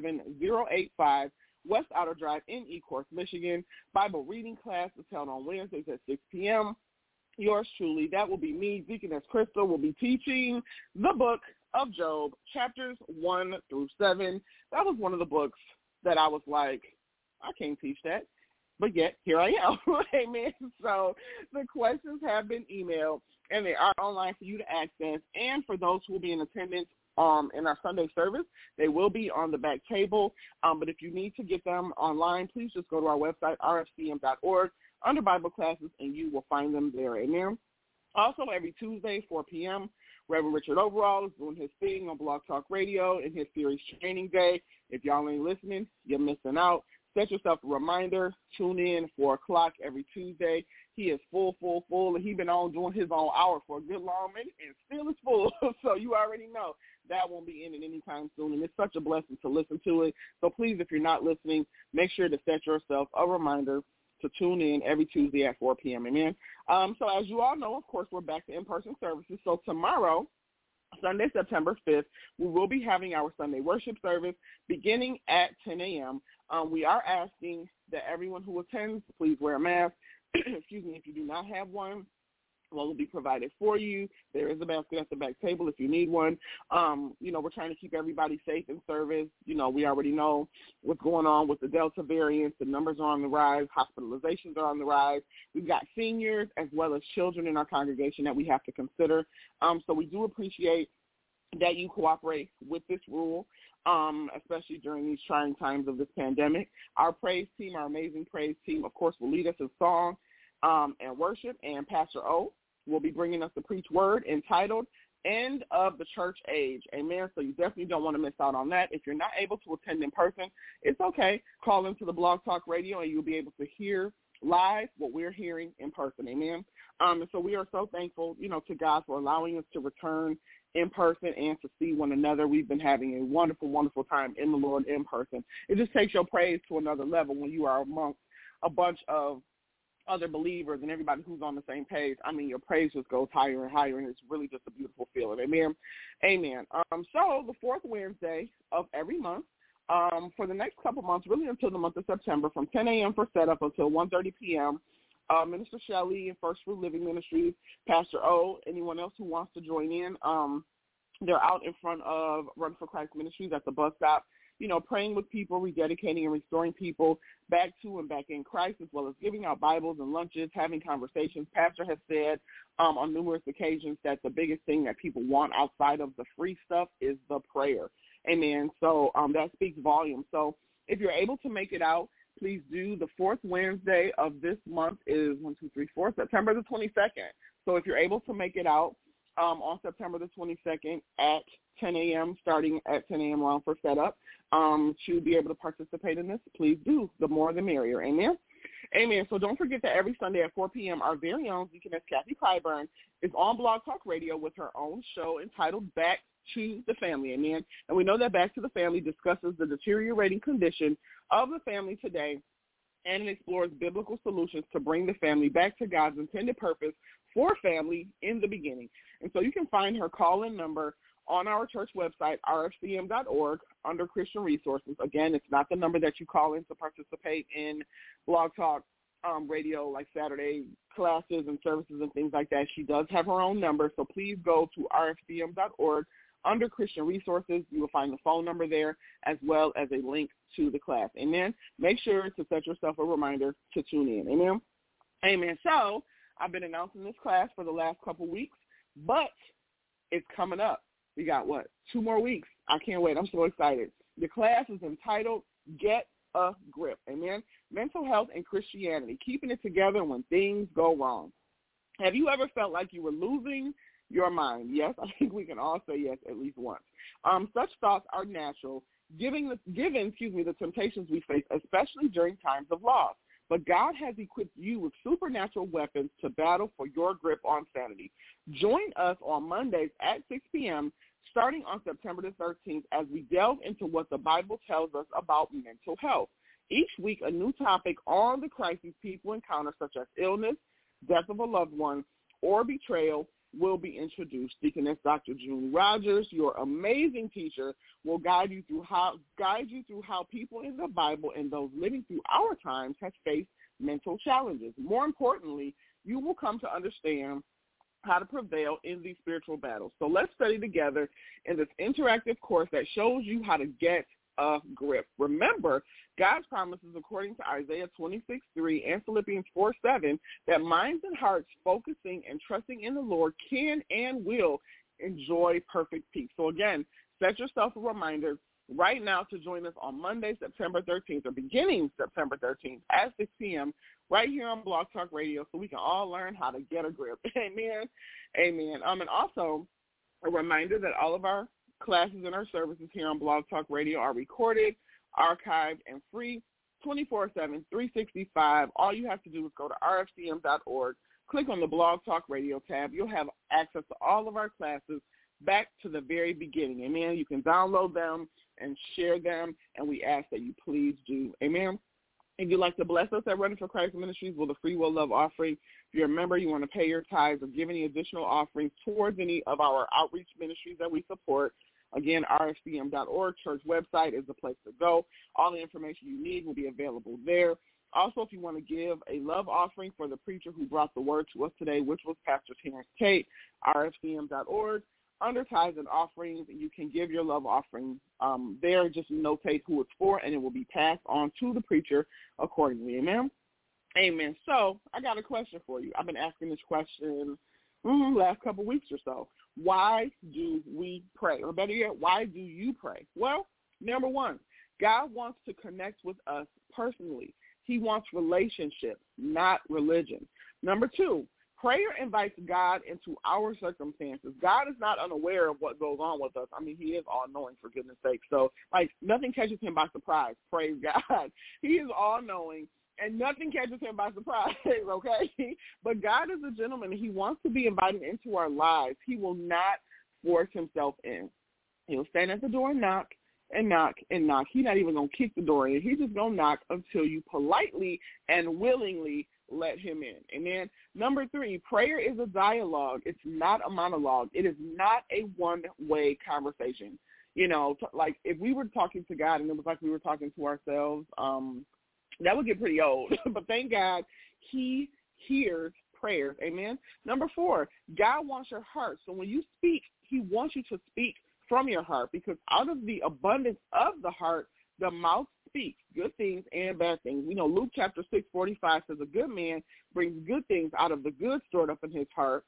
27085 West Outer Drive in Ecorse, Michigan. Bible reading class is held on Wednesdays at 6 p.m. Yours truly, that will be me, Deaconess Crystal, will be teaching the book of Job, chapters 1 through 7. That was one of the books that I was like, I can't teach that. but yet here I am. Amen. So the questions have been emailed, and they are online for you to access. And for those who will be in attendance in our Sunday service, they will be on the back table. But if you need to get them online, please just go to our website, rfcm.org, under Bible classes, and you will find them there. Amen. Also, every Tuesday, 4 p.m., Reverend Richard Overall is doing his thing on Blog Talk Radio in his series Training Day. If y'all ain't listening, you're missing out. Set yourself a reminder. Tune in 4 o'clock every Tuesday. He is full, and he's been on doing his own hour for a good long minute and still is full. So you already know that won't be ending anytime soon, and it's such a blessing to listen to it. So please, if you're not listening, make sure to set yourself a reminder to tune in every Tuesday at 4 p.m. Amen. So as you all know, of course, we're back to in-person services. So tomorrow, Sunday, September 5th, we will be having our Sunday worship service beginning at 10 a.m. We are asking that everyone who attends, please wear a mask. Excuse me, if you do not have one will be provided for you. There is a basket at the back table if you need one. We're trying to keep everybody safe in service. We already know what's going on with the Delta variant. The numbers are on the rise. Hospitalizations are on the rise. We've got seniors as well as children in our congregation that we have to consider. So we do appreciate that you cooperate with this rule, especially during these trying times of this pandemic. Our praise team, our amazing praise team, of course, will lead us in song and worship, and Pastor O will be bringing us the preach word entitled End of the Church Age. Amen. So you definitely don't want to miss out on that. If you're not able to attend in person, it's okay. Call into the Blog Talk Radio and you'll be able to hear live what we're hearing in person. Amen. And so we are so thankful, to God for allowing us to return in person and to see one another. We've been having a wonderful, wonderful time in the Lord in person. It just takes your praise to another level when you are amongst a bunch of other believers and everybody who's on the same page. I mean, your praise just goes higher and higher, and it's really just a beautiful feeling. Amen. Amen. So the fourth Wednesday of every month, for the next couple months, really until the month of September, from 10 a.m. for setup until 1:30 p.m., Minister Shelley and First Fruit Living Ministries, Pastor O, anyone else who wants to join in, they're out in front of Run for Christ Ministries at the bus stop, praying with people, rededicating and restoring people back to and back in Christ, as well as giving out Bibles and lunches, having conversations. Pastor has said on numerous occasions that the biggest thing that people want outside of the free stuff is the prayer. Amen. So that speaks volumes. So if you're able to make it out, please do. The fourth Wednesday of this month is September the 22nd. So if you're able to make it out on September the 22nd at 10 a.m., starting at 10 a.m. around for setup, to be able to participate in this, please do. The more the merrier. Amen? Amen. So don't forget that every Sunday at 4 p.m., our very own Deaconess Kathy Clyburn is on Blog Talk Radio with her own show entitled Back to the Family. Amen. And we know that Back to the Family discusses the deteriorating condition of the family today, and it explores biblical solutions to bring the family back to God's intended purpose for family in the beginning. And so you can find her call-in number on our church website, rfcm.org, under Christian Resources. Again, it's not the number that you call in to participate in Blog Talk Radio, like Saturday classes and services and things like that. She does have her own number, so please go to rfcm.org. Under Christian Resources, you will find the phone number there as well as a link to the class. Amen. Make sure to set yourself a reminder to tune in. Amen. Amen. So I've been announcing this class for the last couple weeks, but it's coming up. We got, 2 more weeks. I can't wait. I'm so excited. The class is entitled Get a Grip. Amen. Mental Health and Christianity, keeping it together when things go wrong. Have you ever felt like you were losing your mind? Yes, I think we can all say yes at least once. Such thoughts are natural, given the temptations we face, especially during times of loss. But God has equipped you with supernatural weapons to battle for your grip on sanity. Join us on Mondays at 6 p.m., starting on September the 13th, as we delve into what the Bible tells us about mental health. Each week, a new topic on the crises people encounter, such as illness, death of a loved one, or betrayal, will be introduced. Deaconess Dr. June Rogers, your amazing teacher, will guide you through how people in the Bible and those living through our times have faced mental challenges. More importantly, you will come to understand how to prevail in these spiritual battles. So let's study together in this interactive course that shows you how to get a grip. Remember, God's promises according to Isaiah 26:3 and Philippians 4:7 that minds and hearts focusing and trusting in the Lord can and will enjoy perfect peace. So again, set yourself a reminder right now to join us on Monday, September 13th, or beginning September 13th at 6 p.m. right here on Blog Talk Radio so we can all learn how to get a grip. Amen. Amen. And also a reminder that all of our classes and our services here on Blog Talk Radio are recorded, archived, and free 24/7, 365. All you have to do is go to rfcm.org, click on the Blog Talk Radio tab. You'll have access to all of our classes back to the very beginning. Amen. You can download them and share them, and we ask that you please do. Amen. If you'd like to bless us at Running for Christ Ministries with a free will love offering, if you're a member, you want to pay your tithes or give any additional offerings towards any of our outreach ministries that we support, again, rfcm.org, church website is the place to go. All the information you need will be available there. Also, if you want to give a love offering for the preacher who brought the word to us today, which was Pastor Terrence Tate, rfcm.org. Under tithes and offerings, you can give your love offering there. Just notate who it's for, and it will be passed on to the preacher accordingly. Amen? Amen. So I got a question for you. I've been asking this question last couple of weeks or so. Why do we pray? Or better yet, why do you pray? Well, number one, God wants to connect with us personally. He wants relationship, not religion. Number two, prayer invites God into our circumstances. God is not unaware of what goes on with us. I mean, he is all-knowing, for goodness sake. So, nothing catches him by surprise. Praise God. He is all-knowing, and nothing catches him by surprise, okay? But God is a gentleman, and he wants to be invited into our lives. He will not force himself in. He'll stand at the door and knock, and knock, and knock. He's not even going to kick the door in. He's just going to knock until you politely and willingly let him in. Amen. Number three, prayer is a dialogue. It's not a monologue. It is not a one-way conversation. You know, like if we were talking to God and it was like we were talking to ourselves, that would get pretty old. But thank God he hears prayers. Amen. Number four, God wants your heart. So when you speak, he wants you to speak from your heart, because out of the abundance of the heart, the mouth speaks good things and bad things. We know Luke chapter 6:45 says a good man brings good things out of the good stored up in his heart.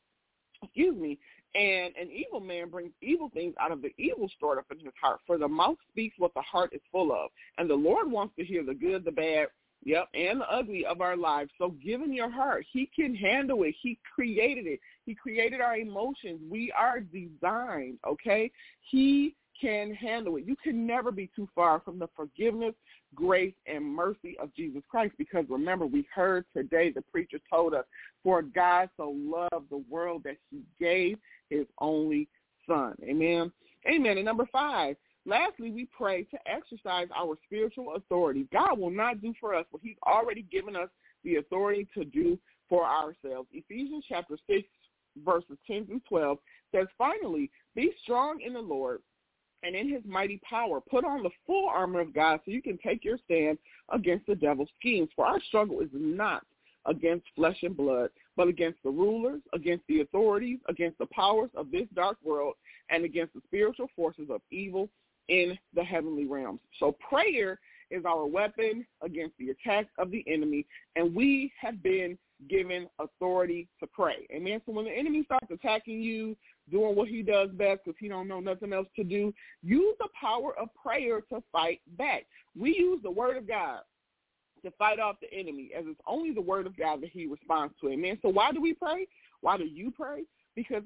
And an evil man brings evil things out of the evil stored up in his heart. For the mouth speaks what the heart is full of. And the Lord wants to hear the good, the bad, and the ugly of our lives. So give him your heart. He can handle it. He created it. He created our emotions. We are designed, okay? He can handle it. You can never be too far from the forgiveness, grace, and mercy of Jesus Christ, because remember, we heard today, the preacher told us, for God so loved the world that he gave his only son. Amen. Amen. And number five, lastly, we pray to exercise our spiritual authority. God will not do for us what he's already given us the authority to do for ourselves. Ephesians chapter 6, verses 10 through 12 says, finally, be strong in the Lord and in his mighty power. Put on the full armor of God so you can take your stand against the devil's schemes. For our struggle is not against flesh and blood, but against the rulers, against the authorities, against the powers of this dark world, and against the spiritual forces of evil in the heavenly realms. So prayer is our weapon against the attacks of the enemy, and we have been given authority to pray. Amen. So when the enemy starts attacking you, doing what he does best because he don't know nothing else to do, use the power of prayer to fight back. We use the word of God to fight off the enemy, as it's only the word of God that he responds to. Amen. So why do we pray? Why do you pray? Because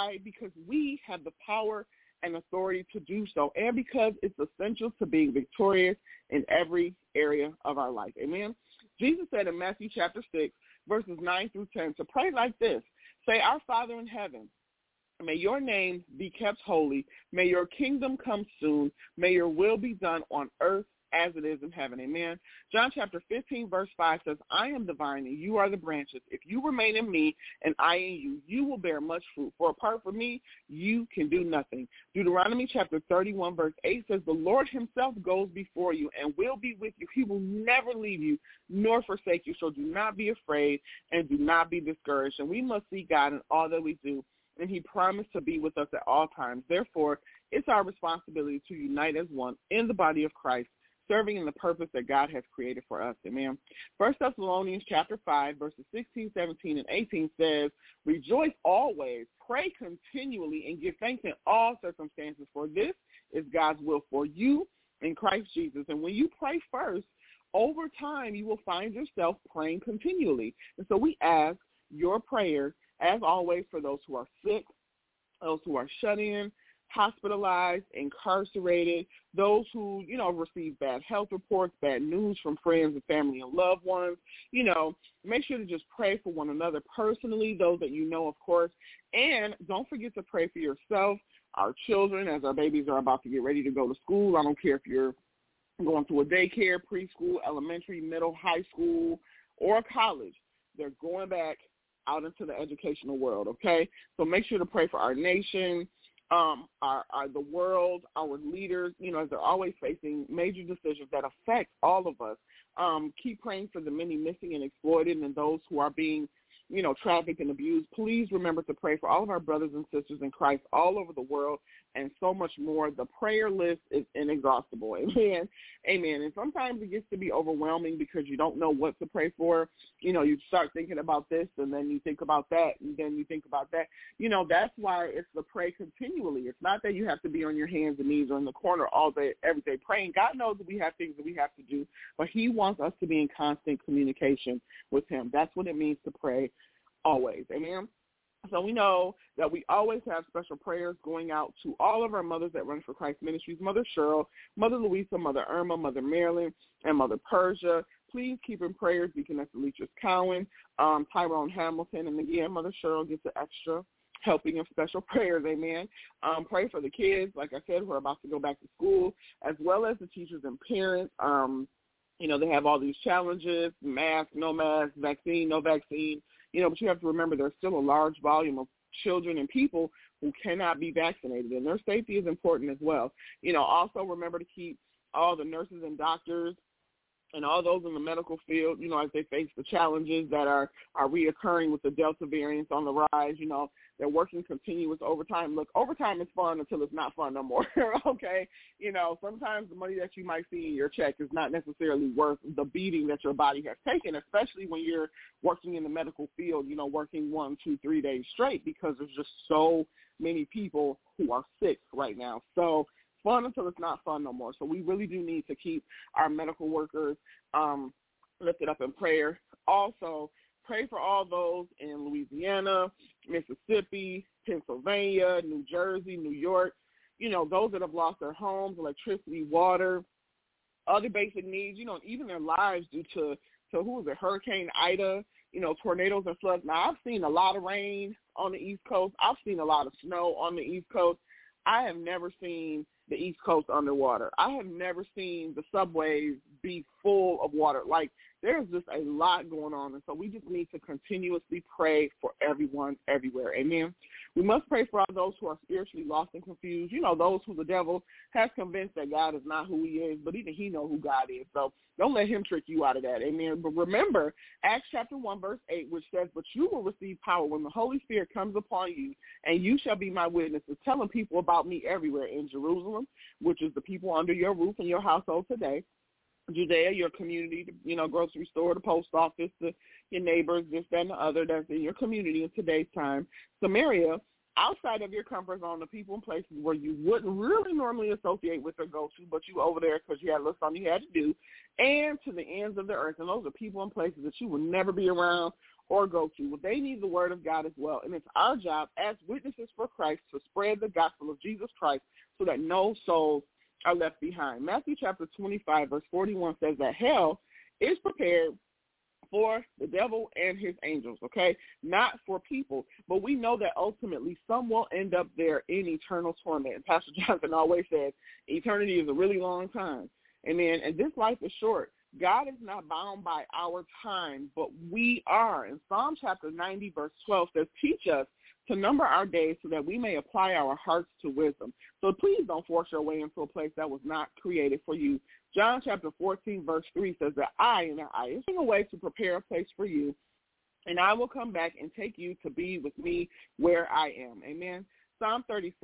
we have the power and authority to do so, and because it's essential to being victorious in every area of our life. Amen. Jesus said in Matthew chapter 6, verses 9 through 10, to pray like this. Say, our Father in heaven, may your name be kept holy. May your kingdom come soon. May your will be done on earth as it is in heaven. Amen. John chapter 15, verse 5 says, I am the vine and you are the branches. If you remain in me and I in you, you will bear much fruit. For apart from me, you can do nothing. Deuteronomy chapter 31, verse 8 says, the Lord himself goes before you and will be with you. He will never leave you nor forsake you. So do not be afraid and do not be discouraged. And we must see God in all that we do. And he promised to be with us at all times. Therefore, it's our responsibility to unite as one in the body of Christ, serving in the purpose that God has created for us. Amen. 1 Thessalonians chapter 5, verses 16, 17, and 18 says, rejoice always, pray continually, and give thanks in all circumstances, for this is God's will for you in Christ Jesus. And when you pray first, over time you will find yourself praying continually. And so we ask your prayers, as always, for those who are sick, those who are shut in, hospitalized, incarcerated, those who, receive bad health reports, bad news from friends and family and loved ones. Make sure to just pray for one another personally, those that you know, of course. And don't forget to pray for yourself, our children, as our babies are about to get ready to go to school. I don't care if you're going to a daycare, preschool, elementary, middle, high school, or college. They're going back out into the educational world, okay? So make sure to pray for our nation, the world, our leaders, as they're always facing major decisions that affect all of us. Keep praying for the many missing and exploited and those who are being, trafficked and abused. Please remember to pray for all of our brothers and sisters in Christ all over the world and so much more. The prayer list is inexhaustible. Amen. Amen. And sometimes it gets to be overwhelming because you don't know what to pray for. You start thinking about this and then you think about that and then you think about that. That's why it's the pray continually. It's not that you have to be on your hands and knees or in the corner all day, every day praying. God knows that we have things that we have to do, but he wants us to be in constant communication with him. That's what it means to pray always. Amen. So we know that we always have special prayers going out to all of our mothers that run for Christ Ministries, Mother Cheryl, Mother Louisa, Mother Irma, Mother Marilyn, and Mother Persia. Please keep in prayers Deaconess Demetrius Cowan, Tyrone Hamilton, and again, Mother Cheryl gets an extra helping of special prayers, amen. Pray for the kids, like I said, who are about to go back to school, as well as the teachers and parents. They have all these challenges, mask, no mask, vaccine, no vaccine. But you have to remember there's still a large volume of children and people who cannot be vaccinated, and their safety is important as well. Also remember to keep all the nurses and doctors and all those in the medical field, as they face the challenges that are reoccurring with the Delta variants on the rise. They're working continuous overtime. Look, overtime is fun until it's not fun no more, okay? Sometimes the money that you might see in your check is not necessarily worth the beating that your body has taken, especially when you're working in the medical field, working 1, 2, 3 days straight because there's just so many people who are sick right now. So fun until it's not fun no more. So we really do need to keep our medical workers lifted up in prayer. Also, pray for all those in Louisiana, Mississippi, Pennsylvania, New Jersey, New York, those that have lost their homes, electricity, water, other basic needs, even their lives due to Hurricane Ida, tornadoes and floods. Now, I've seen a lot of rain on the East Coast. I've seen a lot of snow on the East Coast. I have never seen the East Coast underwater. I have never seen the subways be full of water. Like, there's just a lot going on, and so we just need to continuously pray for everyone everywhere. Amen. We must pray for all those who are spiritually lost and confused, those who the devil has convinced that God is not who he is, but even he knows who God is. So don't let him trick you out of that. Amen. But remember, Acts chapter 1, verse 8, which says, but you will receive power when the Holy Spirit comes upon you, and you shall be my witnesses, telling people about me everywhere in Jerusalem, which is the people under your roof and your household today, Judea, your community, grocery store, the post office, your neighbors, this, that, and the other that's in your community in today's time. Samaria, outside of your comfort zone, the people and places where you wouldn't really normally associate with or go to, but you over there because you had a little something you had to do, and to the ends of the earth. And those are people and places that you will never be around or go to. Well, they need the word of God as well. And it's our job as witnesses for Christ to spread the gospel of Jesus Christ so that no souls are left behind. Matthew chapter 25, verse 41 says that hell is prepared for the devil and his angels, okay? Not for people. But we know that ultimately some will end up there in eternal torment. And Pastor Jonathan always says eternity is a really long time. Amen. And this life is short. God is not bound by our time, but we are. And Psalm chapter 90, verse 12 says, teach us to number our days so that we may apply our hearts to wisdom. So please don't force your way into a place that was not created for you. John chapter 14, verse 3 says that I is going away to prepare a place for you, and I will come back and take you to be with me where I am. Amen. Psalm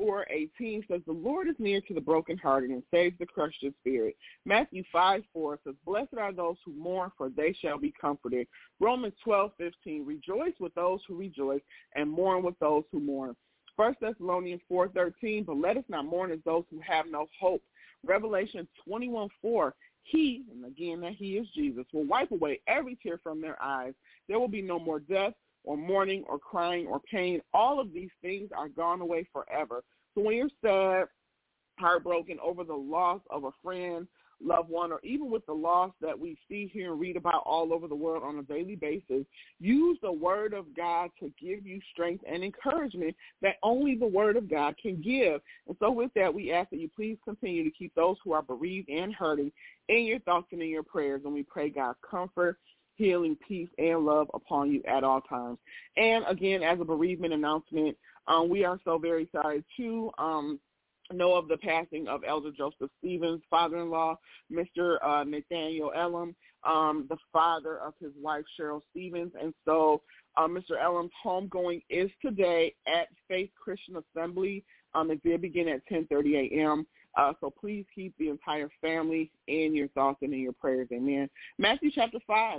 34:18 says, the Lord is near to the brokenhearted and saves the crushed in spirit. Matthew 5:4 says, blessed are those who mourn, for they shall be comforted. Romans 12:15, rejoice with those who rejoice and mourn with those who mourn. 1 Thessalonians 4:13, but let us not mourn as those who have no hope. Revelation 21:4, he, and again that he is Jesus, will wipe away every tear from their eyes. There will be no more death or mourning or crying or pain. All of these things are gone away forever. So when you're sad, heartbroken over the loss of a friend, loved one, or even with the loss that we see here and read about all over the world on a daily basis, use the word of God to give you strength and encouragement that only the word of God can give. And so with that, we ask that you please continue to keep those who are bereaved and hurting in your thoughts and in your prayers. And we pray God's comfort, healing, peace, and love upon you at all times. And again, as a bereavement announcement, we are so very sorry to know of the passing of Elder Joseph Stevens' father-in-law, Mr. Nathaniel Elam, the father of his wife, Cheryl Stevens. And so Mr. Elam's homegoing is today at Faith Christian Assembly. It did begin at 10:30 a.m., so please keep the entire family in your thoughts and in your prayers. Amen. Matthew chapter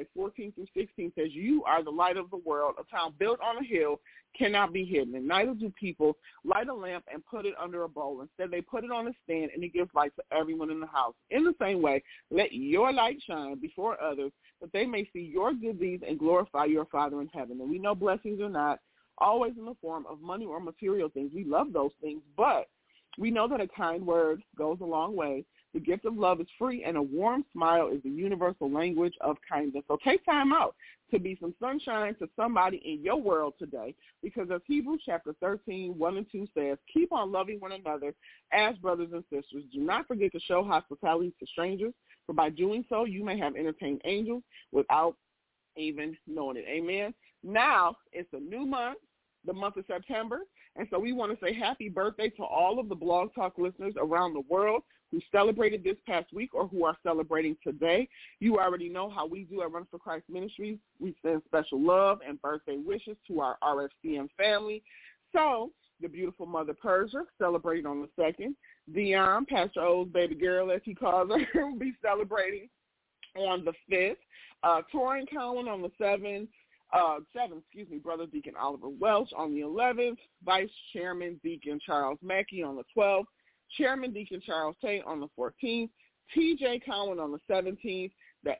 5:14-16 says, you are the light of the world. A town built on a hill cannot be hidden, and neither do people light a lamp and put it under a bowl. Instead, they put it on a stand, and it gives light to everyone in the house. In the same way, let your light shine before others, that they may see your good deeds and glorify your Father in heaven. And we know blessings are not always in the form of money or material things. We love those things, but we know that a kind word goes a long way. The gift of love is free, and a warm smile is the universal language of kindness. So take time out to be some sunshine to somebody in your world today, because as Hebrews chapter 13:1-2 says, keep on loving one another as brothers and sisters. Do not forget to show hospitality to strangers, for by doing so you may have entertained angels without even knowing it. Amen. Now it's a new month, the month of September, and so we want to say happy birthday to all of the Blog Talk listeners around the world who celebrated this past week or who are celebrating today. You already know how we do at Run for Christ Ministries. We send special love and birthday wishes to our RFCM family. So the beautiful Mother Persia celebrating on the 2nd. Dion, Pastor O's baby girl, as he calls her, will be celebrating on the 5th. Torin Cowan on the 7th. Brother Deacon Oliver Welch on the 11th, Vice Chairman Deacon Charles Mackey on the 12th, Chairman Deacon Charles Tate on the 14th, T.J. Cowan on the 17th, the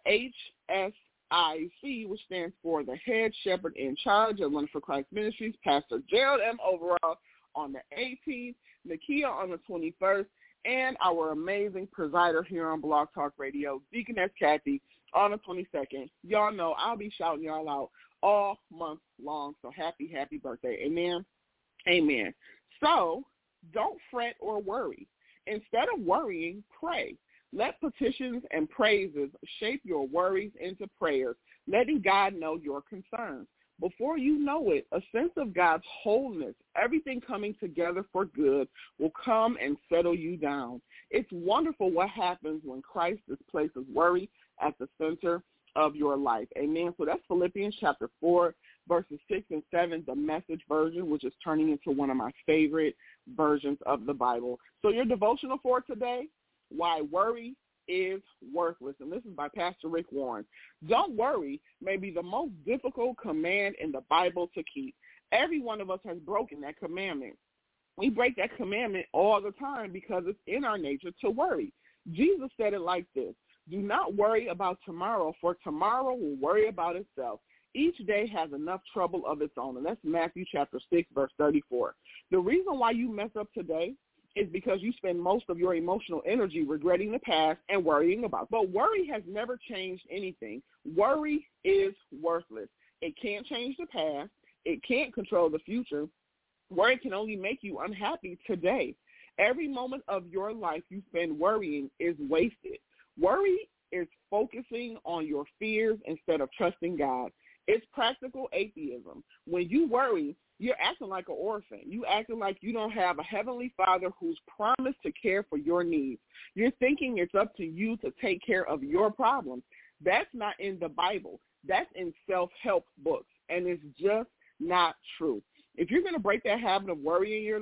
HSIC, which stands for the Head Shepherd in Charge of Run for Christ Ministries, Pastor Gerald M. Overall on the 18th, Nakia on the 21st, and our amazing presider here on Blog Talk Radio, Deaconess Kathy, on the 22nd. Y'all know I'll be shouting y'all out all month long. So happy birthday. Amen. Amen. So don't fret or worry. Instead of worrying, pray. Let petitions and praises shape your worries into prayers, letting God know your concerns. Before you know it, a sense of God's wholeness, everything coming together for good, will come and settle you down. It's wonderful what happens when Christ displaces worry at the center of your life. Amen. So that's Philippians chapter 4, verses 6 and 7, the Message version, which is turning into one of my favorite versions of the Bible. So your devotional for today, why worry is worthless. And this is by Pastor Rick Warren. Don't worry may be the most difficult command in the Bible to keep. Every one of us has broken that commandment. We break that commandment all the time because it's in our nature to worry. Jesus said it like this: do not worry about tomorrow, for tomorrow will worry about itself. Each day has enough trouble of its own. And that's Matthew chapter 6, verse 34. The reason why you mess up today is because you spend most of your emotional energy regretting the past and worrying about it. But worry has never changed anything. Worry is worthless. It can't change the past. It can't control the future. Worry can only make you unhappy today. Every moment of your life you spend worrying is wasted. Worry is focusing on your fears instead of trusting God. It's practical atheism. When you worry, you're acting like an orphan. You acting like you don't have a heavenly Father who's promised to care for your needs. You're thinking it's up to you to take care of your problems. That's not in the Bible. That's in self-help books, and it's just not true. If you're going to break that habit of worry in your life,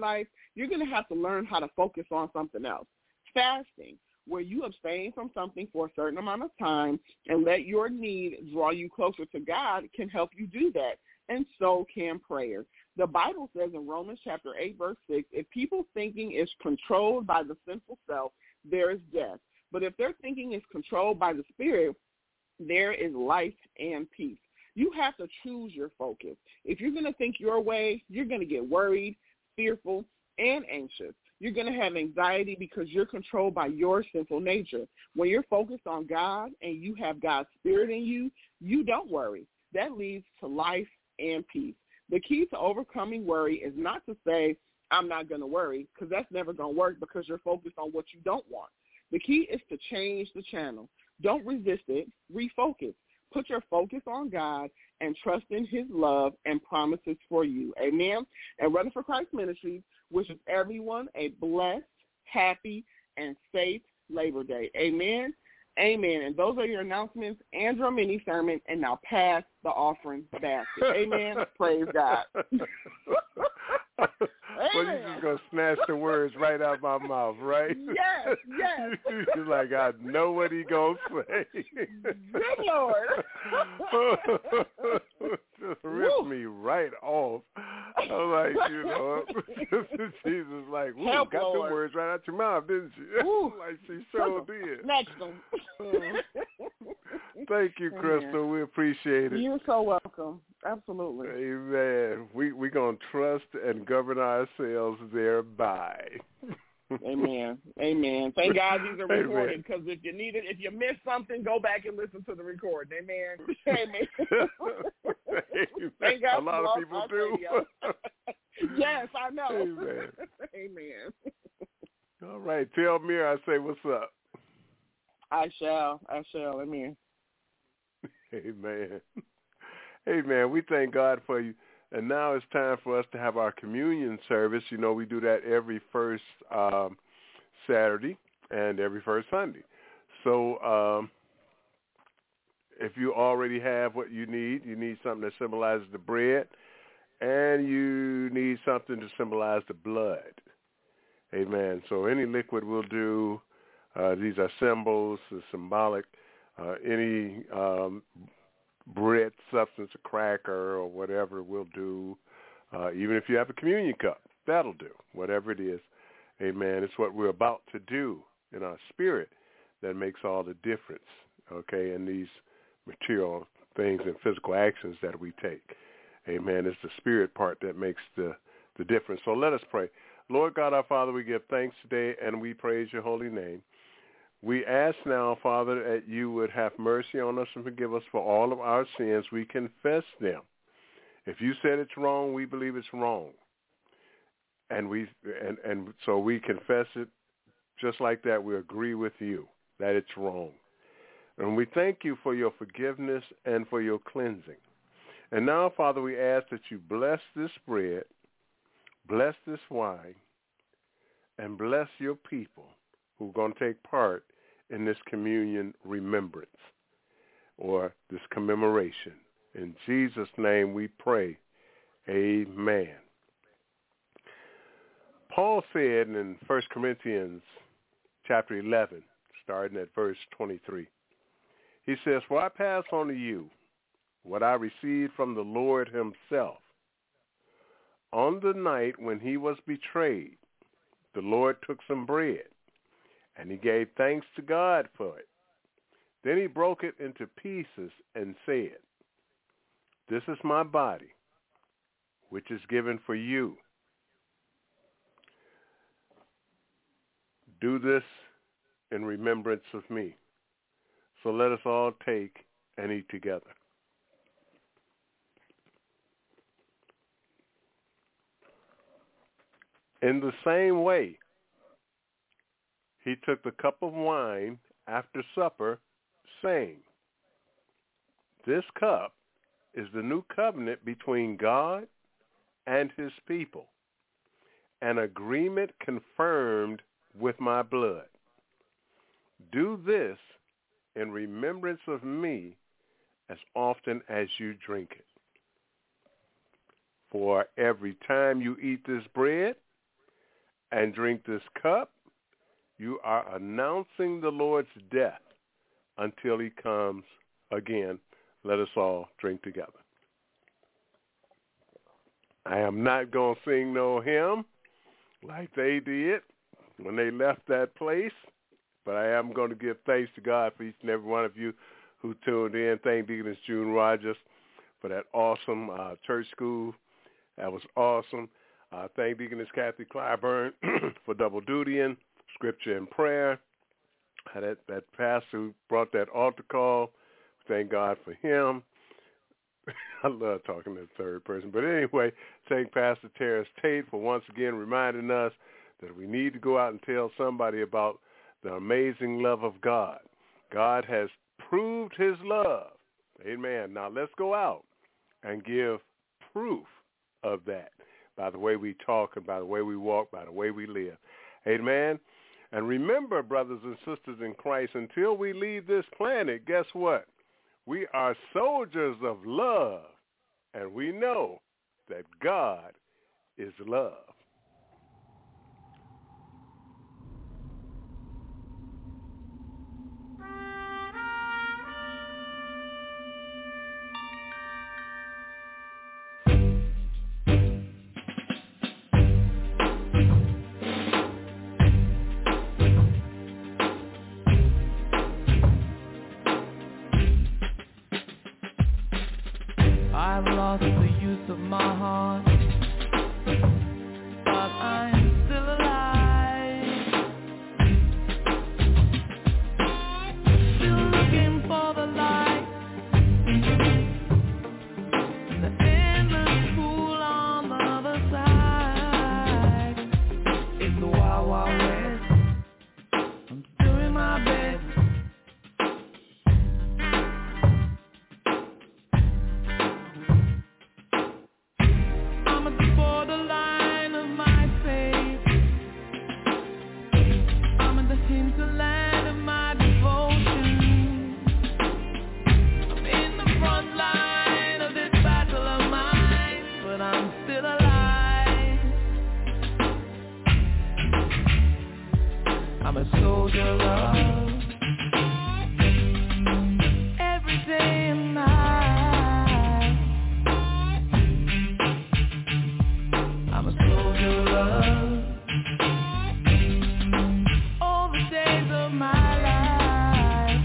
you're going to have to learn how to focus on something else. Fasting, where you abstain from something for a certain amount of time and let your need draw you closer to God, can help you do that. And so can prayer. The Bible says in Romans chapter 8, verse 6, if people's thinking is controlled by the sinful self, there is death. But if their thinking is controlled by the Spirit, there is life and peace. You have to choose your focus. If you're going to think your way, you're going to get worried, fearful, and anxious. You're going to have anxiety because you're controlled by your sinful nature. When you're focused on God and you have God's Spirit in you, you don't worry. That leads to life and peace. The key to overcoming worry is not to say, I'm not going to worry, because that's never going to work because you're focused on what you don't want. The key is to change the channel. Don't resist it. Refocus. Put your focus on God and trust in his love and promises for you. Amen. And Running for Christ Ministries wishes everyone a blessed, happy, and safe Labor Day. Amen. Amen. And those are your announcements and your mini sermon. And now pass the offering basket. Amen. Praise God. Well, you're just going to snatch the words right out my mouth, right? Yes, yes. You're like, I know what he going to say. Good Lord. Just rip me right off. I'm like, Jesus, like, ooh, help, got Lord. the words right out your mouth, didn't she? Like she sure did. Next them. Thank you, Crystal. We appreciate it. You're so welcome. Absolutely. Amen. We're going to trust and govern ourselves thereby. Amen. Amen. Thank God these are recorded, because if you need it, if you miss something, go back and listen to the recording. Amen. Amen. Thank God. A lot of people do. Yes, I know. Amen. Amen. All right. Tell Mir I say what's up. I shall. Amen. Amen. Amen. We thank God for you. And now it's time for us to have our communion service. You know, we do that every first Saturday and every first Sunday. So if you already have what you need something that symbolizes the bread, and you need something to symbolize the blood. Amen. So any liquid will do. These are symbols, symbolic. Any bread substance, a cracker or whatever will do. Even if you have a communion cup, that'll do, whatever it is. Amen. It's what we're about to do in our spirit that makes all the difference, okay, in these material things and physical actions that we take. Amen. It's the spirit part that makes the difference. So let us pray. Lord God, our Father, we give thanks today and we praise your holy name. We ask now, Father, that you would have mercy on us and forgive us for all of our sins. We confess them. If you said it's wrong, we believe it's wrong. And so we confess it just like that. We agree with you that it's wrong. And we thank you for your forgiveness and for your cleansing. And now, Father, we ask that you bless this bread, bless this wine, and bless your people who are going to take part in this communion remembrance or this commemoration. In Jesus' name we pray. Amen. Paul said in 1 Corinthians chapter 11, starting at verse 23, he says, "For I pass on to you what I received from the Lord himself. On the night when he was betrayed, the Lord took some bread, and he gave thanks to God for it. Then he broke it into pieces and said, 'This is my body, which is given for you. Do this in remembrance of me.' So let us all take and eat together." In the same way, he took the cup of wine after supper, saying, "This cup is the new covenant between God and his people, an agreement confirmed with my blood. Do this in remembrance of me as often as you drink it. For every time you eat this bread and drink this cup, you are announcing the Lord's death until he comes again. Let us all drink together. I am not going to sing no hymn like they did when they left that place, but I am going to give thanks to God for each and every one of you who tuned in. Thank Deaconess June Rogers for that awesome church school. That was awesome. Thank Deaconess Kathy Clyburn for double dutying, scripture and prayer. That pastor who brought that altar call, thank God for him. I love talking to the third person. But anyway, thank Pastor Terrence Tate for once again reminding us that we need to go out and tell somebody about the amazing love of God. God has proved his love. Amen. Now let's go out and give proof of that by the way we talk and by the way we walk, by the way we live. Amen. And remember, brothers and sisters in Christ, until we leave this planet, guess what? We are soldiers of love, and we know that God is love. I've lost the use of my heart, but I'm still alive. Still looking for the light, the endless pool on the other side. It's the wild, wild west. I'm doing my best. I'm a soldier of love, every day and night. I'm a soldier of love, all the days of my life.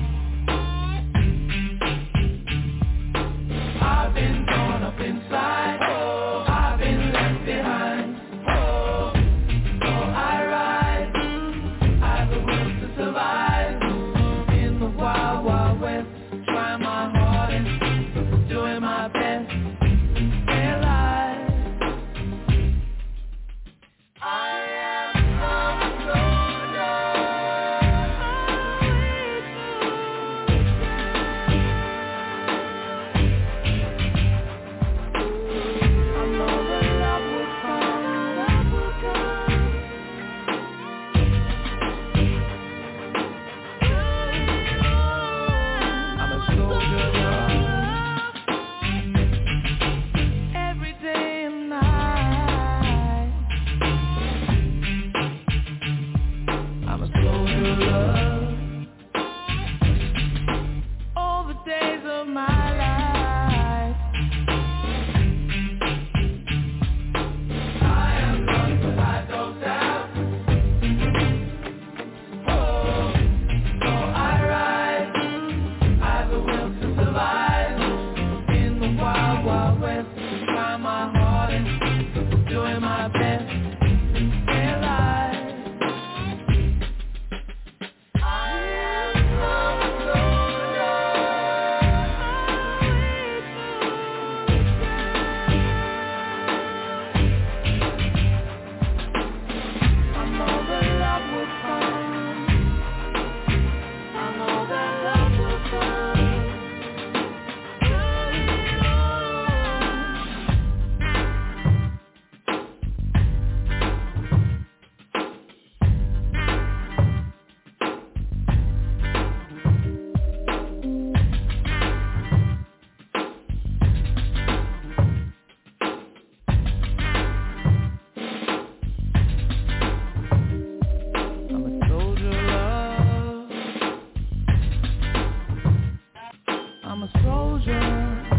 I've been torn up inside, I've been left behind. Survive in the wild, wild west. Trying my hardest, doing my best. Stay alive. I am a soldier. I know that love will come. a soldier.